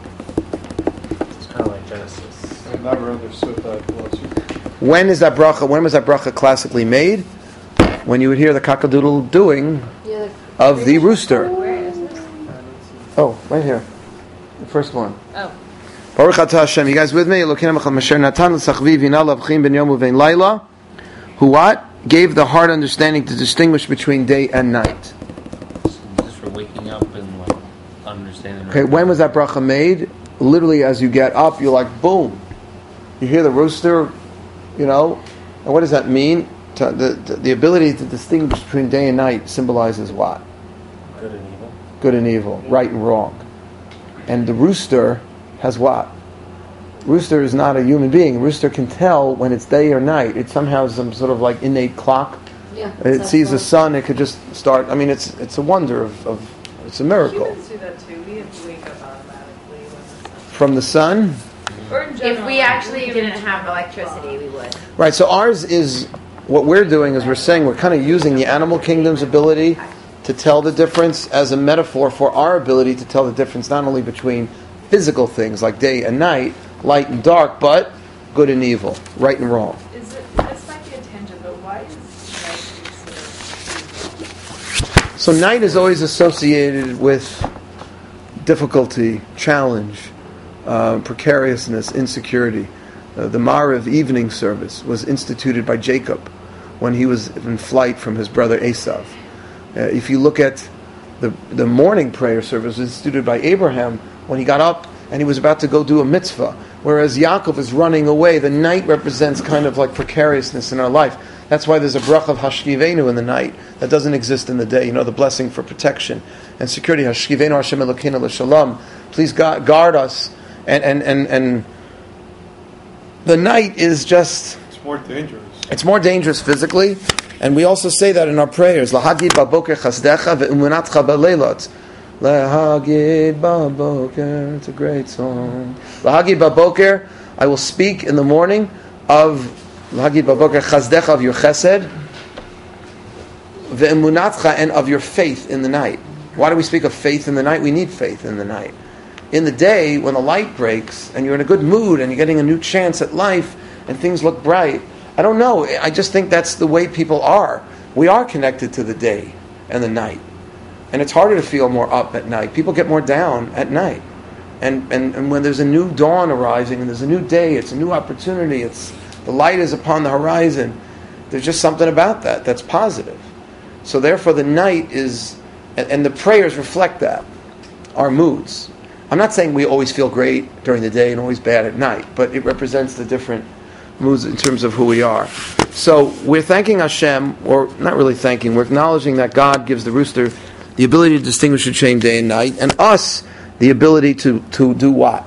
It's kind of like Genesis. I never understood that philosophy. When was that bracha classically made? When you would hear the cockadoodle doing of the rooster. Where is this? Oh, right here. The first one. Oh. Baruch atah Hashem. You guys with me? Elokeinu melech Asher natan l'sachvi vina l'avchim ben yom uvein laila. Who what? Gave the heart understanding to distinguish between day and night. Just for waking up and like understanding. Okay, when was that bracha made? Literally, as you get up, you're like, boom. You hear the rooster, you know. And what does that mean? The ability to distinguish between day and night symbolizes what? Good and evil. Good and evil, right and wrong. And the rooster has what? Rooster is not a human being. Rooster can tell when it's day or night. It somehow has some sort of like innate clock. Yeah. It sees the sun. It could just start. I mean, it's a wonder of it's a miracle. Humans do that too. We have to wake up automatically when the sun. From the sun. Or in If general, we actually didn't have electricity, we would. Right, so ours is, what we're doing is we're saying we're kind of using the animal kingdom's ability to tell the difference as a metaphor for our ability to tell the difference not only between physical things like day and night, light and dark, but good and evil, right and wrong. Is it? This might be a tangent, but why is night considered? So night is always associated with difficulty, challenge, precariousness, insecurity. The Ma'ariv evening service was instituted by Jacob when he was in flight from his brother Esav. If you look at the morning prayer service, it was instituted by Abraham when he got up and he was about to go do a mitzvah. Whereas Yaakov is running away, the night represents kind of like precariousness in our life. That's why there's a bracha of Hashkivenu in the night that doesn't exist in the day. You know, the blessing for protection and security. Hashkivenu Hashem Elokeinu l'shalom. Please guard us. And the night is just... It's more dangerous. It's more dangerous physically. And we also say that in our prayers. Lahagid baboker chasdecha ve'umunatcha baleilot. Lahagid baboker. It's a great song. Lahagid baboker. I will speak in the morning of Lahagid baboker chasdecha, of your chesed. ve'emunatcha, and of your faith in the night. Why do we speak of faith in the night? We need faith in the night. In the day, when the light breaks and you're in a good mood and you're getting a new chance at life and things look bright, I don't know. I just think that's the way people are. We are connected to the day and the night. And it's harder to feel more up at night. People get more down at night. And when there's a new dawn arising and there's a new day, it's a new opportunity, the light is upon the horizon, there's just something about that that's positive. So therefore the night is, and the prayers reflect that, our moods. I'm not saying we always feel great during the day and always bad at night, but it represents the different moods in terms of who we are. So we're thanking Hashem, or not really thanking, we're acknowledging that God gives the rooster the ability to distinguish between day and night, and us the ability to do what?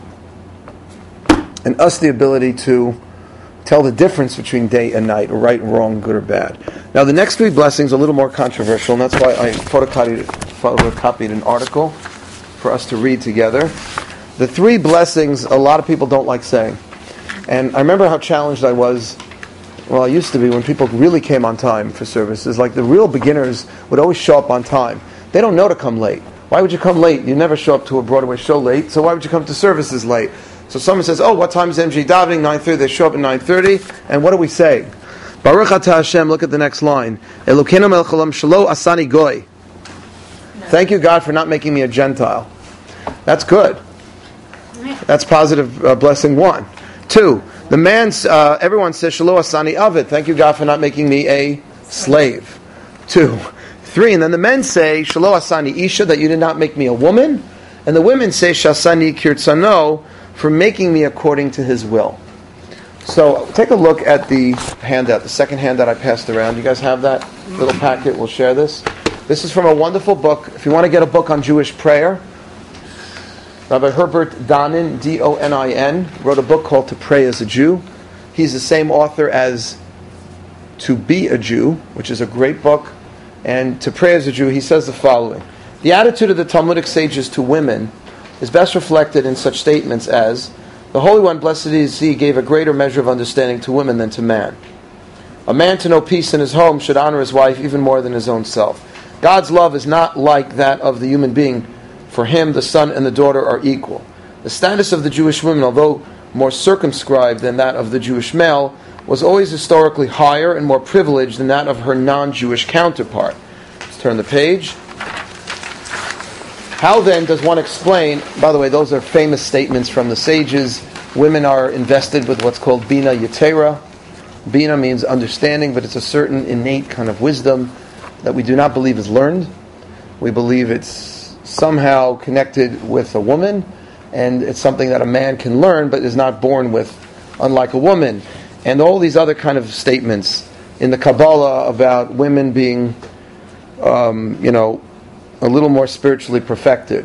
And us the ability to tell the difference between day and night, or right and wrong, good or bad. Now the next three blessings are a little more controversial, and that's why I photocopied an article for us to read together. The three blessings a lot of people don't like saying. And I remember how challenged I was, well, I used to be, when people really came on time for services. Like the real beginners would always show up on time. They don't know to come late. Why would you come late? You never show up to a Broadway show late, so why would you come to services late? So someone says, oh, what time is MG davening? 9:30. They show up at 9:30. And what do we say? Baruch atah Hashem, look at the next line. Elokeinu melech haolam shelo asani goy. Thank you, God, for not making me a Gentile. That's good. That's positive blessing 1. 2, the man, everyone says, Shelo asani avid. Thank you, God, for not making me a slave. 2. 3, and then the men say, Shelo asani isha, that you did not make me a woman. And the women say, Shasani kirtzano, for making me according to his will. So take a look at the handout, the second handout I passed around. You guys have that little packet? We'll share this. This is from a wonderful book. If you want to get a book on Jewish prayer, Rabbi Herbert Donin, D-O-N-I-N, wrote a book called To Pray as a Jew. He's the same author as To Be a Jew, which is a great book. And To Pray as a Jew, he says the following. The attitude of the Talmudic sages to women is best reflected in such statements as, the Holy One, blessed is He, gave a greater measure of understanding to women than to man. A man to know peace in his home should honor his wife even more than his own self. God's love is not like that of the human being. For him, the son and the daughter are equal. The status of the Jewish woman, although more circumscribed than that of the Jewish male, was always historically higher and more privileged than that of her non-Jewish counterpart. Let's turn the page. How then does one explain, by the way, those are famous statements from the sages. Women are invested with what's called Bina Yetera. Bina means understanding, but it's a certain innate kind of wisdom that we do not believe is learned. We believe it's somehow connected with a woman, and it's something that a man can learn but is not born with, unlike a woman. And all these other kind of statements in the Kabbalah about women being, a little more spiritually perfected.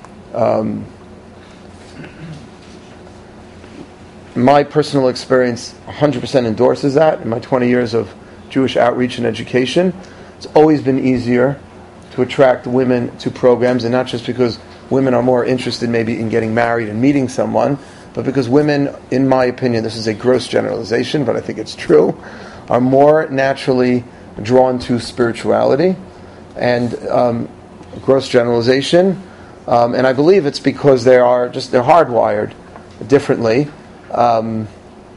My personal experience 100% endorses that. In my 20 years of Jewish outreach and education, it's always been easier to attract women to programs, and not just because women are more interested maybe in getting married and meeting someone, but because women, in my opinion, this is a gross generalization, but I think it's true, are more naturally drawn to spirituality, and gross generalization, and I believe it's because they're hardwired differently, and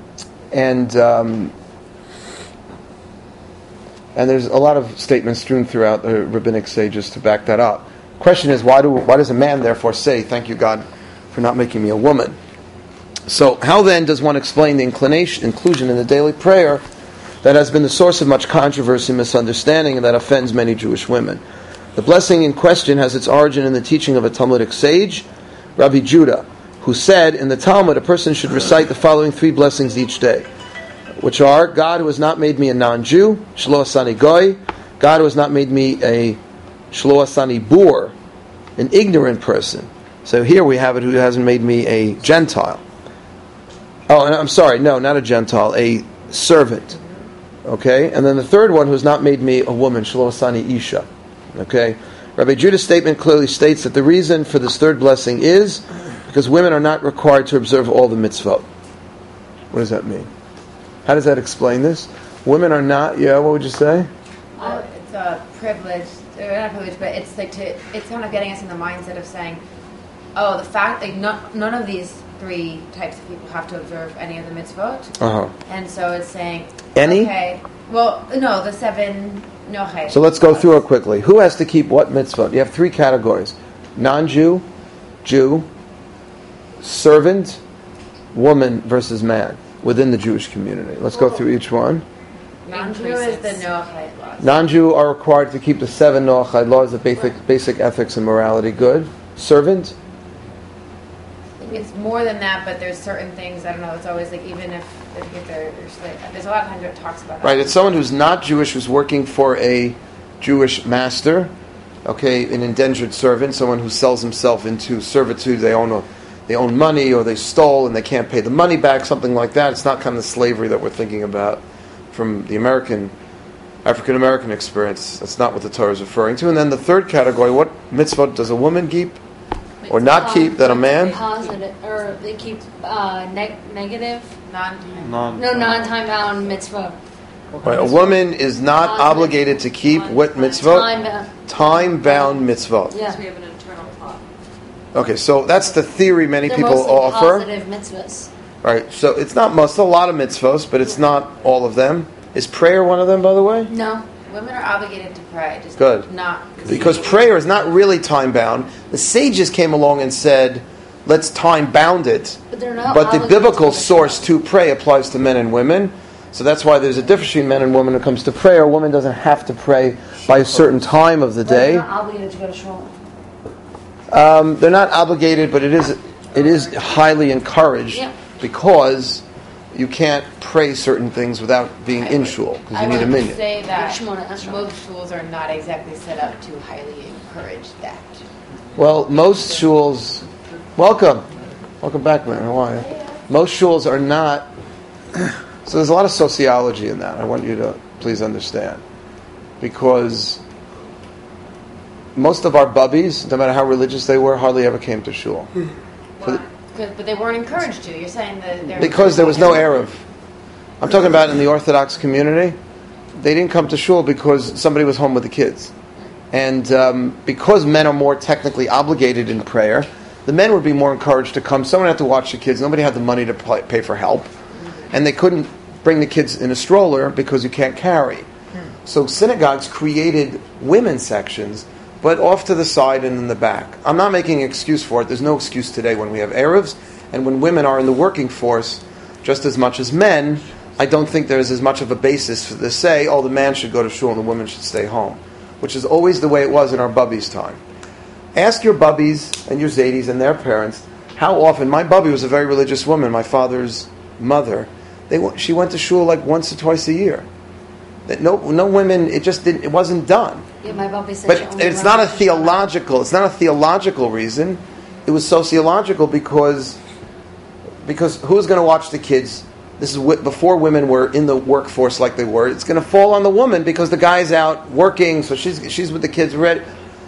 there's a lot of statements strewn throughout the rabbinic sages to back that up. Question is, why does a man therefore say, thank you God for not making me a woman? So how then does one explain the inclusion in the daily prayer that has been the source of much controversy and misunderstanding, and that offends many Jewish women? The blessing in question has its origin in the teaching of a Talmudic sage, Rabbi Judah, who said, in the Talmud, a person should recite the following 3 blessings each day, which are, God who has not made me a non-Jew, Shelo Asani Goy, God who has not made me a Shelo Asani Bur, an ignorant person. So here we have it, who hasn't made me a Gentile. Oh, and I'm sorry, no, not a Gentile, a servant. Okay? And then the third one, who has not made me a woman, Shelo Asani Isha. Okay? Rabbi Judah's statement clearly states that the reason for this third blessing is because women are not required to observe all the mitzvot. What does that mean? How does that explain this? Women are not, what would you say? It's privileged, or not privileged, but it's like it's kind of getting us in the mindset of saying, oh, the fact like none of these 3 types of people have to observe any of the mitzvot, and so it's saying any. Okay, well, no, the 7 noche. So let's go through it quickly. Who has to keep what mitzvot? You have 3 categories: non-Jew, Jew, servant, woman versus man within the Jewish community. Let's go through each one. Non-Jew is the Noachide laws. Non-Jew are required to keep the 7 Noachide laws of basic ethics and morality. Good. Servant? It's more than that, but there's certain things, I don't know, it's always like, even if there's a lot of times where it talks about that. Right, it's someone who's not Jewish, who's working for a Jewish master, okay, an indentured servant, someone who sells himself into servitude. They own money, or they stole and they can't pay the money back, something like that. It's not kind of slavery that we're thinking about from the African-American experience. That's not what the Torah is referring to. And then the third category, what mitzvot does a woman keep or not keep that a man? Positive, or they keep negative? Non-time bound mitzvah. Right, a woman is not obligated to keep what mitzvot? Time-bound mitzvot. Yeah. We have an internal thought. Okay, so that's the theory many They're people mostly offer. positive mitzvahs. Right, so it's not most, a lot of mitzvos, but it's not all of them. Is prayer one of them, by the way? No. Women are obligated to pray, just Good. not... Because prayer is not really time-bound. The sages came along and said, let's time-bound it. But they're not But the obligated biblical to source to pray applies to men and women. So that's why there's a difference between men and women when it comes to prayer. A woman doesn't have to pray by a certain time of the day. They're not obligated to go to shul. They're not obligated, but it is highly encouraged because you can't pray certain things without being in shul, because you need a would minyan. say that That's right. most schools are not exactly set up to highly encourage that. Well, most shuls... Welcome back, man. How are you? Most shuls are not... So there's a lot of sociology in that. I want you to please understand. Because most of our bubbies, no matter how religious they were, hardly ever came to shul. Why? But they weren't encouraged to. You're saying that Because there was no Erev. I'm talking about in the Orthodox community. They didn't come to shul because somebody was home with the kids. And because men are more technically obligated in prayer, the men would be more encouraged to come. Someone had to watch the kids. Nobody had the money to pay for help. And they couldn't bring the kids in a stroller because you can't carry. So synagogues created women's sections, but off to the side and in the back. I'm not making an excuse for it. There's no excuse today when we have Erevs and when women are in the working force just as much as men. I don't think there's as much of a basis to say, oh, the man should go to shul and the woman should stay home, which is always the way it was in our bubbies' time. Ask your bubbies and your zadies and their parents how often. My bubby was a very religious woman, my father's mother. She went to shul like once or twice a year. That no women, it wasn't done. Yeah, my Bobby said But it's not a theological reason. It was sociological because who's going to watch the kids? This is before women were in the workforce like they were. It's going to fall on the woman because the guy's out working, so she's with the kids ready.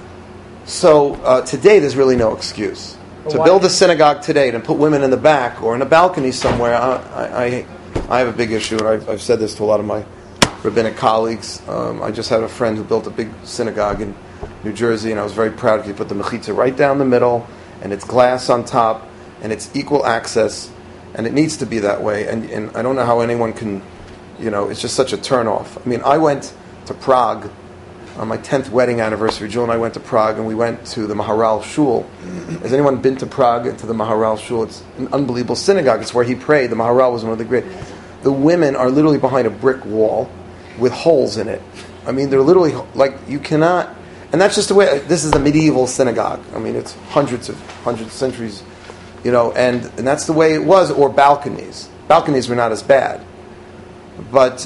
So today there's really no excuse to build a synagogue today and put women in the back or in a balcony somewhere. I have a big issue, and I've said this to a lot of my rabbinic colleagues. I just had a friend who built a big synagogue in New Jersey, and I was very proud. He put the mechitza right down the middle, and it's glass on top, and it's equal access, and it needs to be that way. And I don't know how anyone can, it's just such a turnoff. I mean, I went to Prague on my 10th wedding anniversary. Jill and I went to Prague, and we went to the Maharal Shul. Has anyone been to Prague and to the Maharal Shul? It's an unbelievable synagogue. It's where he prayed. The Maharal was one of the great. The women are literally behind a brick wall with holes in it. I mean, they're literally like, you cannot, and that's just the way. This is a medieval synagogue. I mean, it's hundreds of centuries, and that's the way it was. Or balconies. Balconies were not as bad, but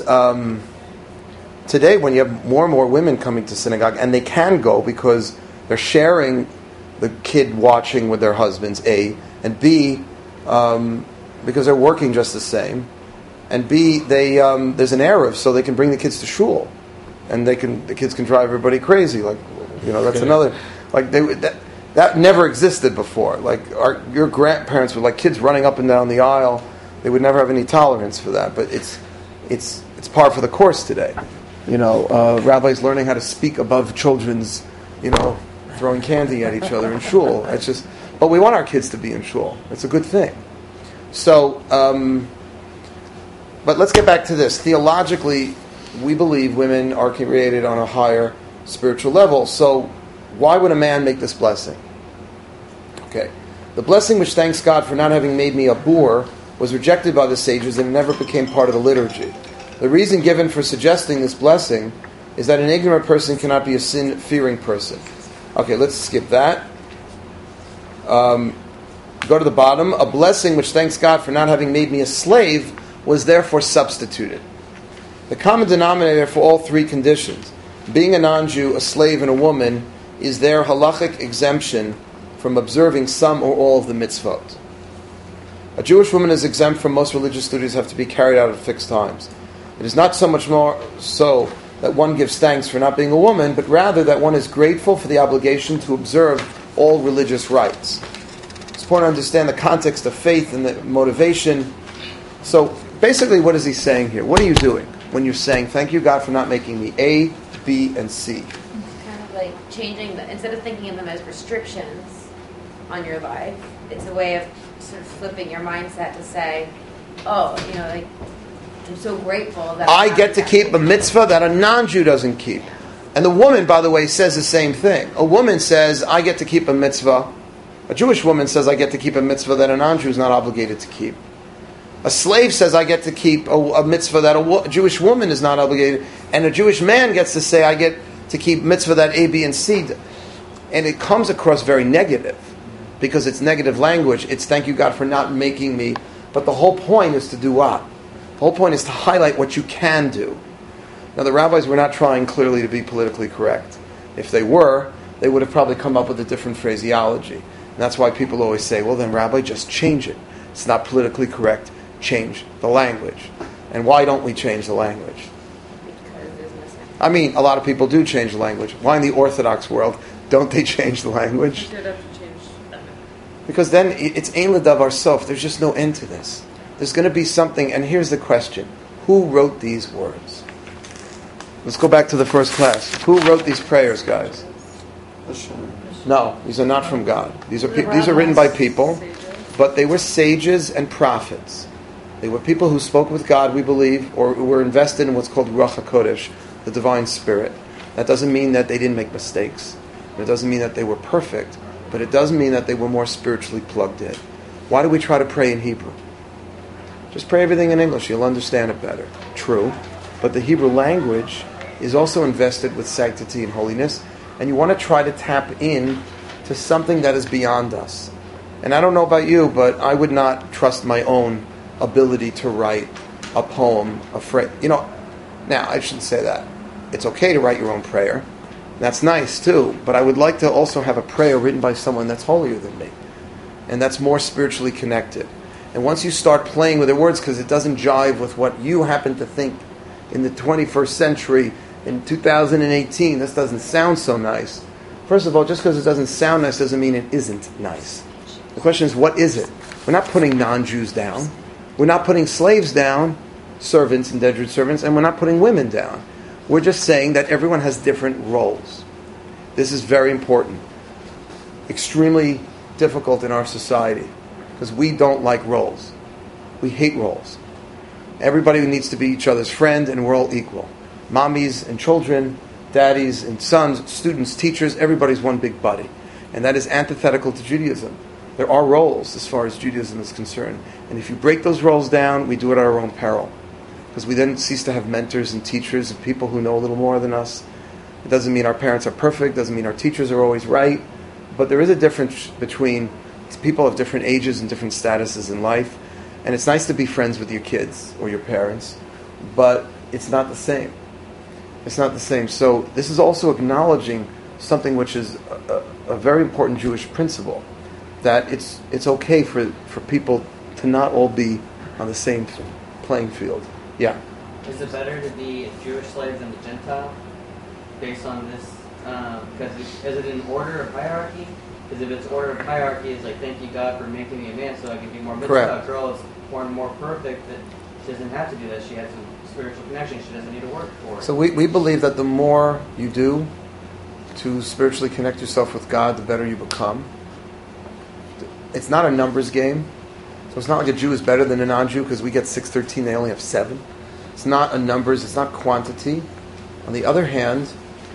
today, when you have more and more women coming to synagogue, and they can go because they're sharing the kid watching with their husbands, A, and B, because they're working just the same, and B, they there's an Erev, so they can bring the kids to shul, and the kids can drive everybody crazy. Like, that's another, like that never existed before. Like your grandparents would like kids running up and down the aisle. They would never have any tolerance for that, but it's par for the course today. Rabbis learning how to speak above children's, throwing candy at each other in shul. But we want our kids to be in shul. It's a good thing. So, but let's get back to this. Theologically, we believe women are created on a higher spiritual level. So, why would a man make this blessing? Okay. The blessing which thanks God for not having made me a boor was rejected by the sages and never became part of the liturgy. The reason given for suggesting this blessing is that an ignorant person cannot be a sin-fearing person. Okay, let's skip that. Go to the bottom. A blessing which thanks God for not having made me a slave was therefore substituted. The common denominator for all three conditions, being a non-Jew, a slave, and a woman, is their halachic exemption from observing some or all of the mitzvot. A Jewish woman is exempt from most religious duties have to be carried out at fixed times. It is not so much more so that one gives thanks for not being a woman, but rather that one is grateful for the obligation to observe all religious rites. It's important to understand the context of faith and the motivation. So basically, what is he saying here? What are you doing when you're saying, thank you, God, for not making me A, B, and C? It's kind of like changing, instead of thinking of them as restrictions on your life, it's a way of sort of flipping your mindset to say, I'm so grateful that I get to keep a mitzvah that a non-Jew doesn't keep. And the woman, by the way, says the same thing. A woman says, I get to keep a mitzvah. A Jewish woman says, I get to keep a mitzvah that a non-Jew is not obligated to keep. A slave says, I get to keep a mitzvah that a Jewish woman is not obligated. And a Jewish man gets to say, I get to keep mitzvah that A, B, and C. And it comes across very negative, because it's negative language. It's thank you, God, for not making me. But the whole point is to do what? The whole point is to highlight what you can do. Now, the rabbis were not trying clearly to be politically correct. If they were, they would have probably come up with a different phraseology. And that's why people always say, well, then, Rabbi, just change it. It's not politically correct. Change the language. And why don't we change the language? I mean, a lot of people do change the language. Why in the Orthodox world don't they change the language? Because then it's ein l'dav arsof. There's just no end to this. There's going to be something, and here's the question. Who wrote these words? Let's go back to the first class. Who wrote these prayers, guys? No, these are not from God. These are written by people, but they were sages and prophets. They were people who spoke with God, we believe, or were invested in what's called Ruach HaKodesh, the divine spirit. That doesn't mean that they didn't make mistakes. It doesn't mean that they were perfect, but it does mean that they were more spiritually plugged in. Why do we try to pray in Hebrew? Just pray everything in English. You'll understand it better. True. But the Hebrew language is also invested with sanctity and holiness, and you want to try to tap in to something that is beyond us. And I don't know about you, but I would not trust my own ability to write a poem, a phrase. Now, I shouldn't say that. It's okay to write your own prayer. That's nice, too. But I would like to also have a prayer written by someone that's holier than me, and that's more spiritually connected. And once you start playing with the words, because it doesn't jive with what you happen to think in the 21st century, in 2018, this doesn't sound so nice. First of all, just because it doesn't sound nice doesn't mean it isn't nice. The question is, what is it? We're not putting non-Jews down. We're not putting slaves down, servants, indentured servants, and we're not putting women down. We're just saying that everyone has different roles. This is very important. Extremely difficult in our society, because we don't like roles. We hate roles. Everybody needs to be each other's friend, and we're all equal. Mommies and children, daddies and sons, students, teachers, everybody's one big buddy. And that is antithetical to Judaism. There are roles as far as Judaism is concerned. And if you break those roles down, we do it at our own peril. Because we then cease to have mentors and teachers and people who know a little more than us. It doesn't mean our parents are perfect, doesn't mean our teachers are always right. But there is a difference between people of different ages and different statuses in life. And it's nice to be friends with your kids or your parents, but it's not the same. It's not the same. So this is also acknowledging something which is a very important Jewish principle, that it's okay for people to not all be on the same playing field. Yeah? Is it better to be a Jewish slave than a Gentile based on this? Because is it in order of hierarchy? Because if it's order of hierarchy, it's like, thank you, God, for making me a man so I can be more mitzvah. Girl is more and more perfect. She doesn't have to do that. She has a spiritual connection. She doesn't need to work for it. So we believe that the more you do to spiritually connect yourself with God, the better you become. It's not a numbers game. So it's not like a Jew is better than a non-Jew because we get 613, they only have 7. It's not a numbers, it's not quantity. On the other hand,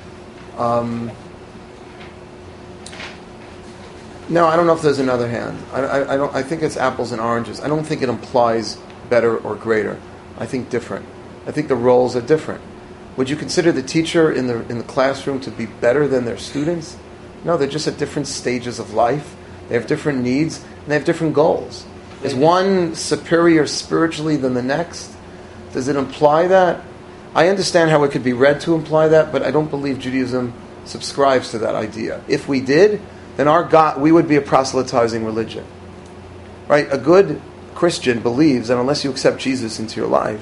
no, I don't know if there's another hand. I think it's apples and oranges. I don't think it implies better or greater. I think different. I think the roles are different. Would you consider the teacher in the classroom to be better than their students? No, they're just at different stages of life. They have different needs and they have different goals. Is one superior spiritually than the next? Does it imply that? I understand how it could be read to imply that, but I don't believe Judaism subscribes to that idea. If we did, then our God, we would be a proselytizing religion. Right? A good Christian believes that unless you accept Jesus into your life,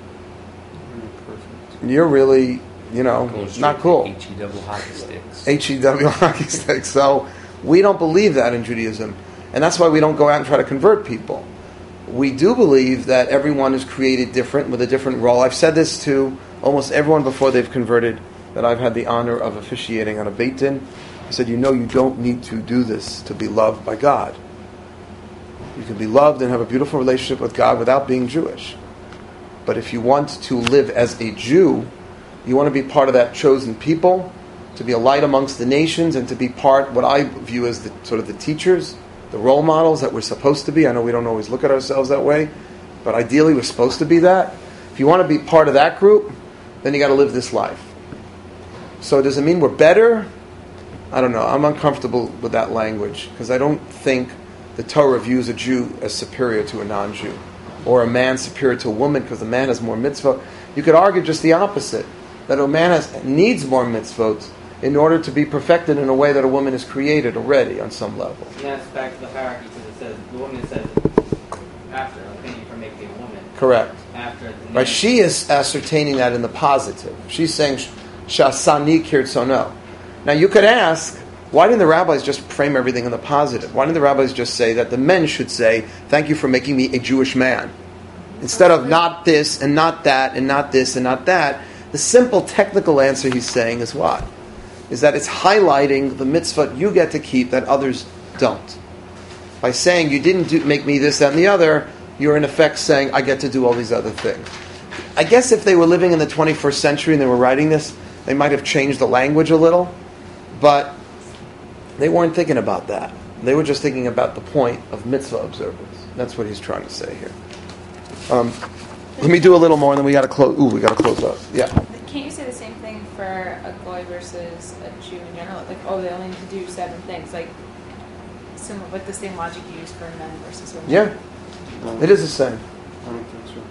you're really, not cool. H-E-double hockey sticks. H-E-double hockey sticks. So we don't believe that in Judaism. And that's why we don't go out and try to convert people. We do believe that everyone is created different with a different role. I've said this to almost everyone before they've converted that I've had the honor of officiating on a Beit Din. I said, you don't need to do this to be loved by God. You can be loved and have a beautiful relationship with God without being Jewish. But if you want to live as a Jew, you want to be part of that chosen people, to be a light amongst the nations, and to be part, what I view as the teachers, the role models that we're supposed to be. I know we don't always look at ourselves that way, but ideally we're supposed to be that. If you want to be part of that group, then you got to live this life. So does it mean we're better? I don't know. I'm uncomfortable with that language because I don't think the Torah views a Jew as superior to a non-Jew, or a man superior to a woman because the man has more mitzvot. You could argue just the opposite, that a man needs more mitzvot in order to be perfected in a way that a woman is created already on some level. Yeah, it's back to the hierarchy because it says the woman says after, thank you for making a woman. Correct. After the right, she is ascertaining that in the positive. She's saying Shasani Kirtzono. Now you could ask, why didn't the rabbis just frame everything in the positive? Why didn't the rabbis just say that the men should say, thank you for making me a Jewish man? Instead of not this and not that and not this and not that. The simple technical answer he's saying is what? Is that it's highlighting the mitzvah you get to keep that others don't. By saying you didn't make me this, that, and the other, you're in effect saying I get to do all these other things. I guess if they were living in the 21st century and they were writing this, they might have changed the language a little, but they weren't thinking about that. They were just thinking about the point of mitzvah observance. That's what he's trying to say here. Let me do a little more, and then we got to close. We got to close up. Yeah. Can't you say the same thing for a goy versus a Jew in general? Like, they only need to do 7 things. Like, similar with the same logic you use for men versus women. Yeah, it is the same. I don't think so.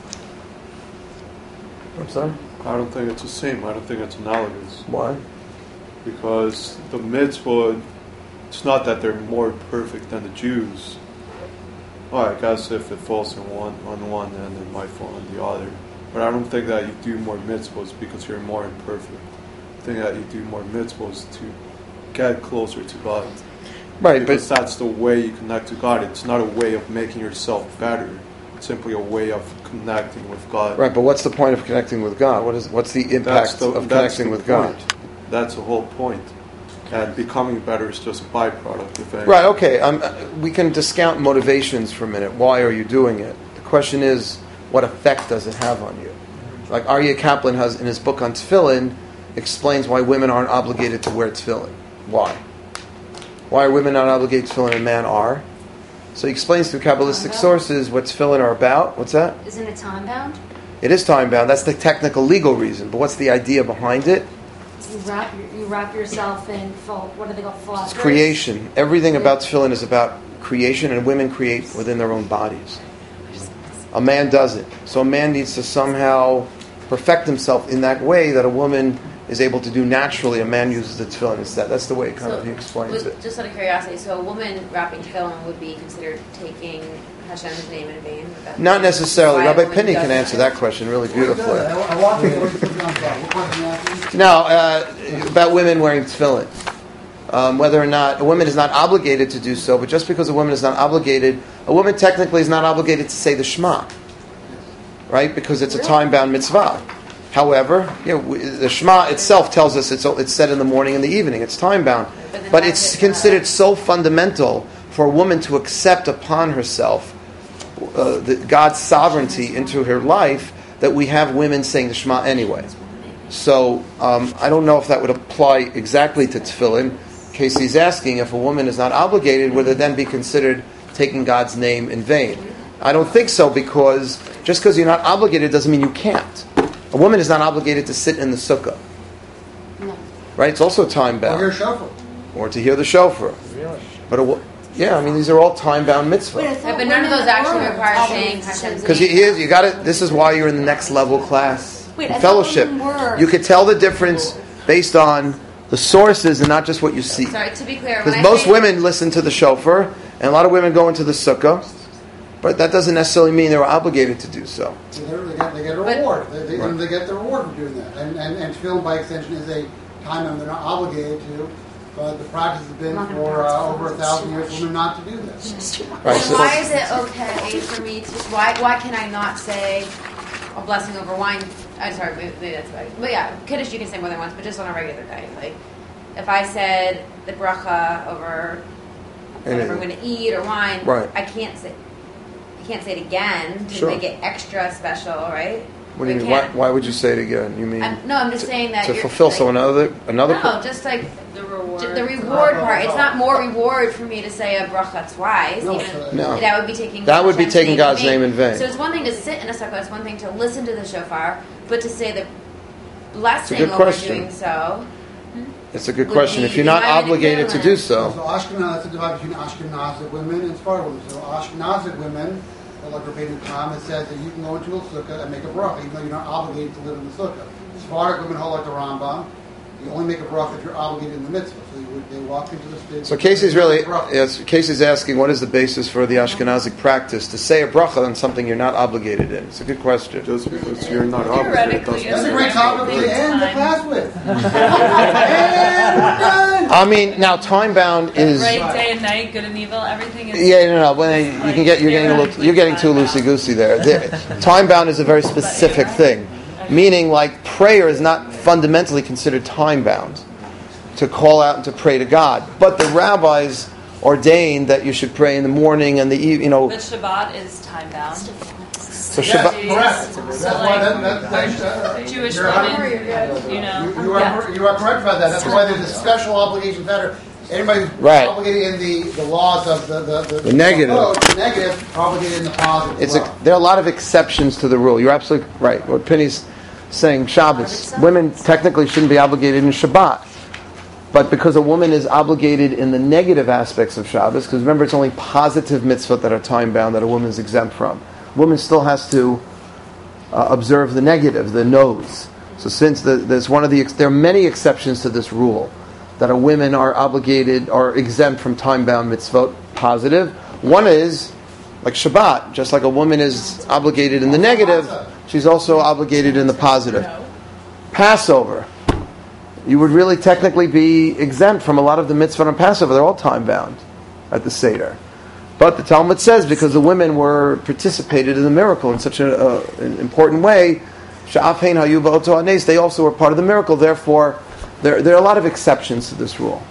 I'm sorry? I don't think it's the same. I don't think it's analogous. Why? Because the mitzvah, it's not that they're more perfect than the Jews. Well, I guess if it falls on one end, it might fall on the other. But I don't think that you do more mitzvahs because you're more imperfect. I think that you do more mitzvahs to get closer to God. Right, because that's the way you connect to God. It's not a way of making yourself better. It's simply a way of connecting with God. Right, but what's the point of connecting with God? What's the impact of connecting with God? That's the whole point. And becoming better is just a byproduct of it. Right, okay. We can discount motivations for a minute. Why are you doing it? The question is, what effect does it have on you? Like Aryeh Kaplan has, in his book on tefillin, explains why women aren't obligated to wear tefillin. Why? Why are women not obligated to tefillin and men are? So he explains through Kabbalistic sources what tefillin are about. What's that? Isn't it time bound? It is time bound. That's the technical legal reason. But what's the idea behind it? You wrap yourself in what do they call phylacteries? It's creation. Everything about tefillin is about creation, and women create within their own bodies. A man doesn't. So a man needs to somehow perfect himself in that way that a woman is able to do naturally. A man uses the tefillin instead. That's the way he explains it. Just out of curiosity, so a woman wrapping tefillin would be considered taking Hashem's name in vain? Not necessarily. Rabbi Pinney can answer that question really beautifully. Now, about women wearing tefillin. Whether or not a woman is not obligated to do so, but just because a woman is not obligated, a woman technically is not obligated to say the Shema. right? Because it's a time-bound mitzvah. However, the Shema itself tells us it's said in the morning and the evening. It's time-bound. But it's considered so fundamental for a woman to accept upon herself God's sovereignty into her life that we have women saying the Shema anyway. So I don't know if that would apply exactly to tefillin. Casey's asking if a woman is not obligated, would it then be considered taking God's name in vain? I don't think so, because just because you're not obligated doesn't mean you can't. A woman is not obligated to sit in the sukkah. No. Right? It's also time-bound. Or hear shofar. Or to hear the shofar. Really? But these are all time-bound mitzvahs. But none of those actually require saying Hashem's Because name. you got it. This is why you're in the next level class, Wait, I thought fellowship. women were- You could tell the difference based on the sources and not just what you see. Sorry, to be clear, Because when I most say- women listen to the shofar, and a lot of women go into the sukkah, but that doesn't necessarily mean they were obligated to do so. They get a reward. They get the reward for doing that. And tefillin, by extension, is a time when they're not obligated to. But the practice has been for over 1,000 years for women not to do this. Right, So why is it okay for me to? Why can I not say a blessing over wine? I'm sorry, maybe that's right. But yeah, Kiddush you can say more than once, but just on a regular day. Like if I said the bracha over whatever I'm going to eat or wine, right. I can't say it again to Sure. make it extra special, right? What do you mean? Why would you say it again? You mean I'm just saying that to you're, fulfill like, another? No, just like the reward part. It's not more reward for me to say a bracha twice. No. That would be taking. That would be Hashem's taking God's name in vain. So it's one thing to sit in a sukkah. It's one thing to listen to the shofar, but to say the blessing good over question. doing so. It's a good would question. be If you're not divided obligated to equivalent. do so. So Ashkenaz, that's a divide between Ashkenazic women and Sephardic women. So Ashkenazic women, like Rabbeinu Tam, it says that you can go into a sukkah and make a bracha, even though you're not obligated to live in the sukkah. Sephardic women hold like the Rambam. You only make a bracha if you're obligated in the mitzvah. So they walk into the stage. So Casey's asking, what is the basis for the Ashkenazic practice to say a bracha on something you're not obligated in? It's a good question. Just because you're not obligated doesn't That's a great topic to end the class with. I mean, now time bound is Right, day and night, good and evil, everything is. no. When you're getting too loosey goosey there. Time bound is a very specific thing, meaning like prayer is not fundamentally considered time bound to call out and to pray to God, but the rabbis ordained that you should pray in the morning and the evening. But Shabbat is time bound. So Shabbat. Correct. So like Jewish women, you are correct about that. That's why there's a special obligation that anybody who's Right. obligated in the laws of the negative. The negative, obligated in the positive. There are a lot of exceptions to the rule. You're absolutely right. What Penny's saying, Shabbos, women technically shouldn't be obligated in Shabbat. But because a woman is obligated in the negative aspects of Shabbos, because remember it's only positive mitzvot that are time-bound that a woman is exempt from. A woman still has to observe the negative, the no's. So since there are many exceptions to this rule, that a women are obligated or exempt from time-bound mitzvot, positive. One is, like Shabbat, just like a woman is obligated in the negative, she's also obligated in the positive. Passover. You would really technically be exempt from a lot of the mitzvot on Passover. They're all time-bound at the Seder. But the Talmud says because the women were participated in the miracle in such an important way, Sha'afhein hayu ba'oto hanes, they also were part of the miracle. Therefore, there are a lot of exceptions to this rule.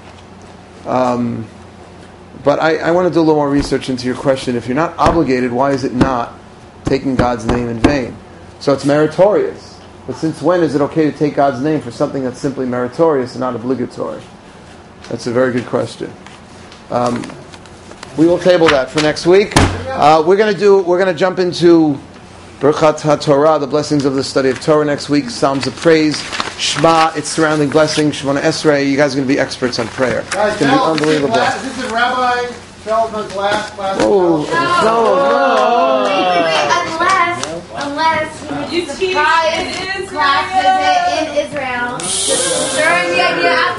But I want to do a little more research into your question. If you're not obligated, why is it not taking God's name in vain? So it's meritorious. But since when is it okay to take God's name for something that's simply meritorious and not obligatory? That's a very good question. We will table that for next week. We're going to jump into Birchat HaTorah, the blessings of the study of Torah next week. Psalms of praise, Shema, its surrounding blessings, Shemona Esrei. You guys are going to be experts on prayer. Guys, It's going to be unbelievable. This is Rabbi Feldman's last class. Oh, Unless you surprise class visit in Israel during the idea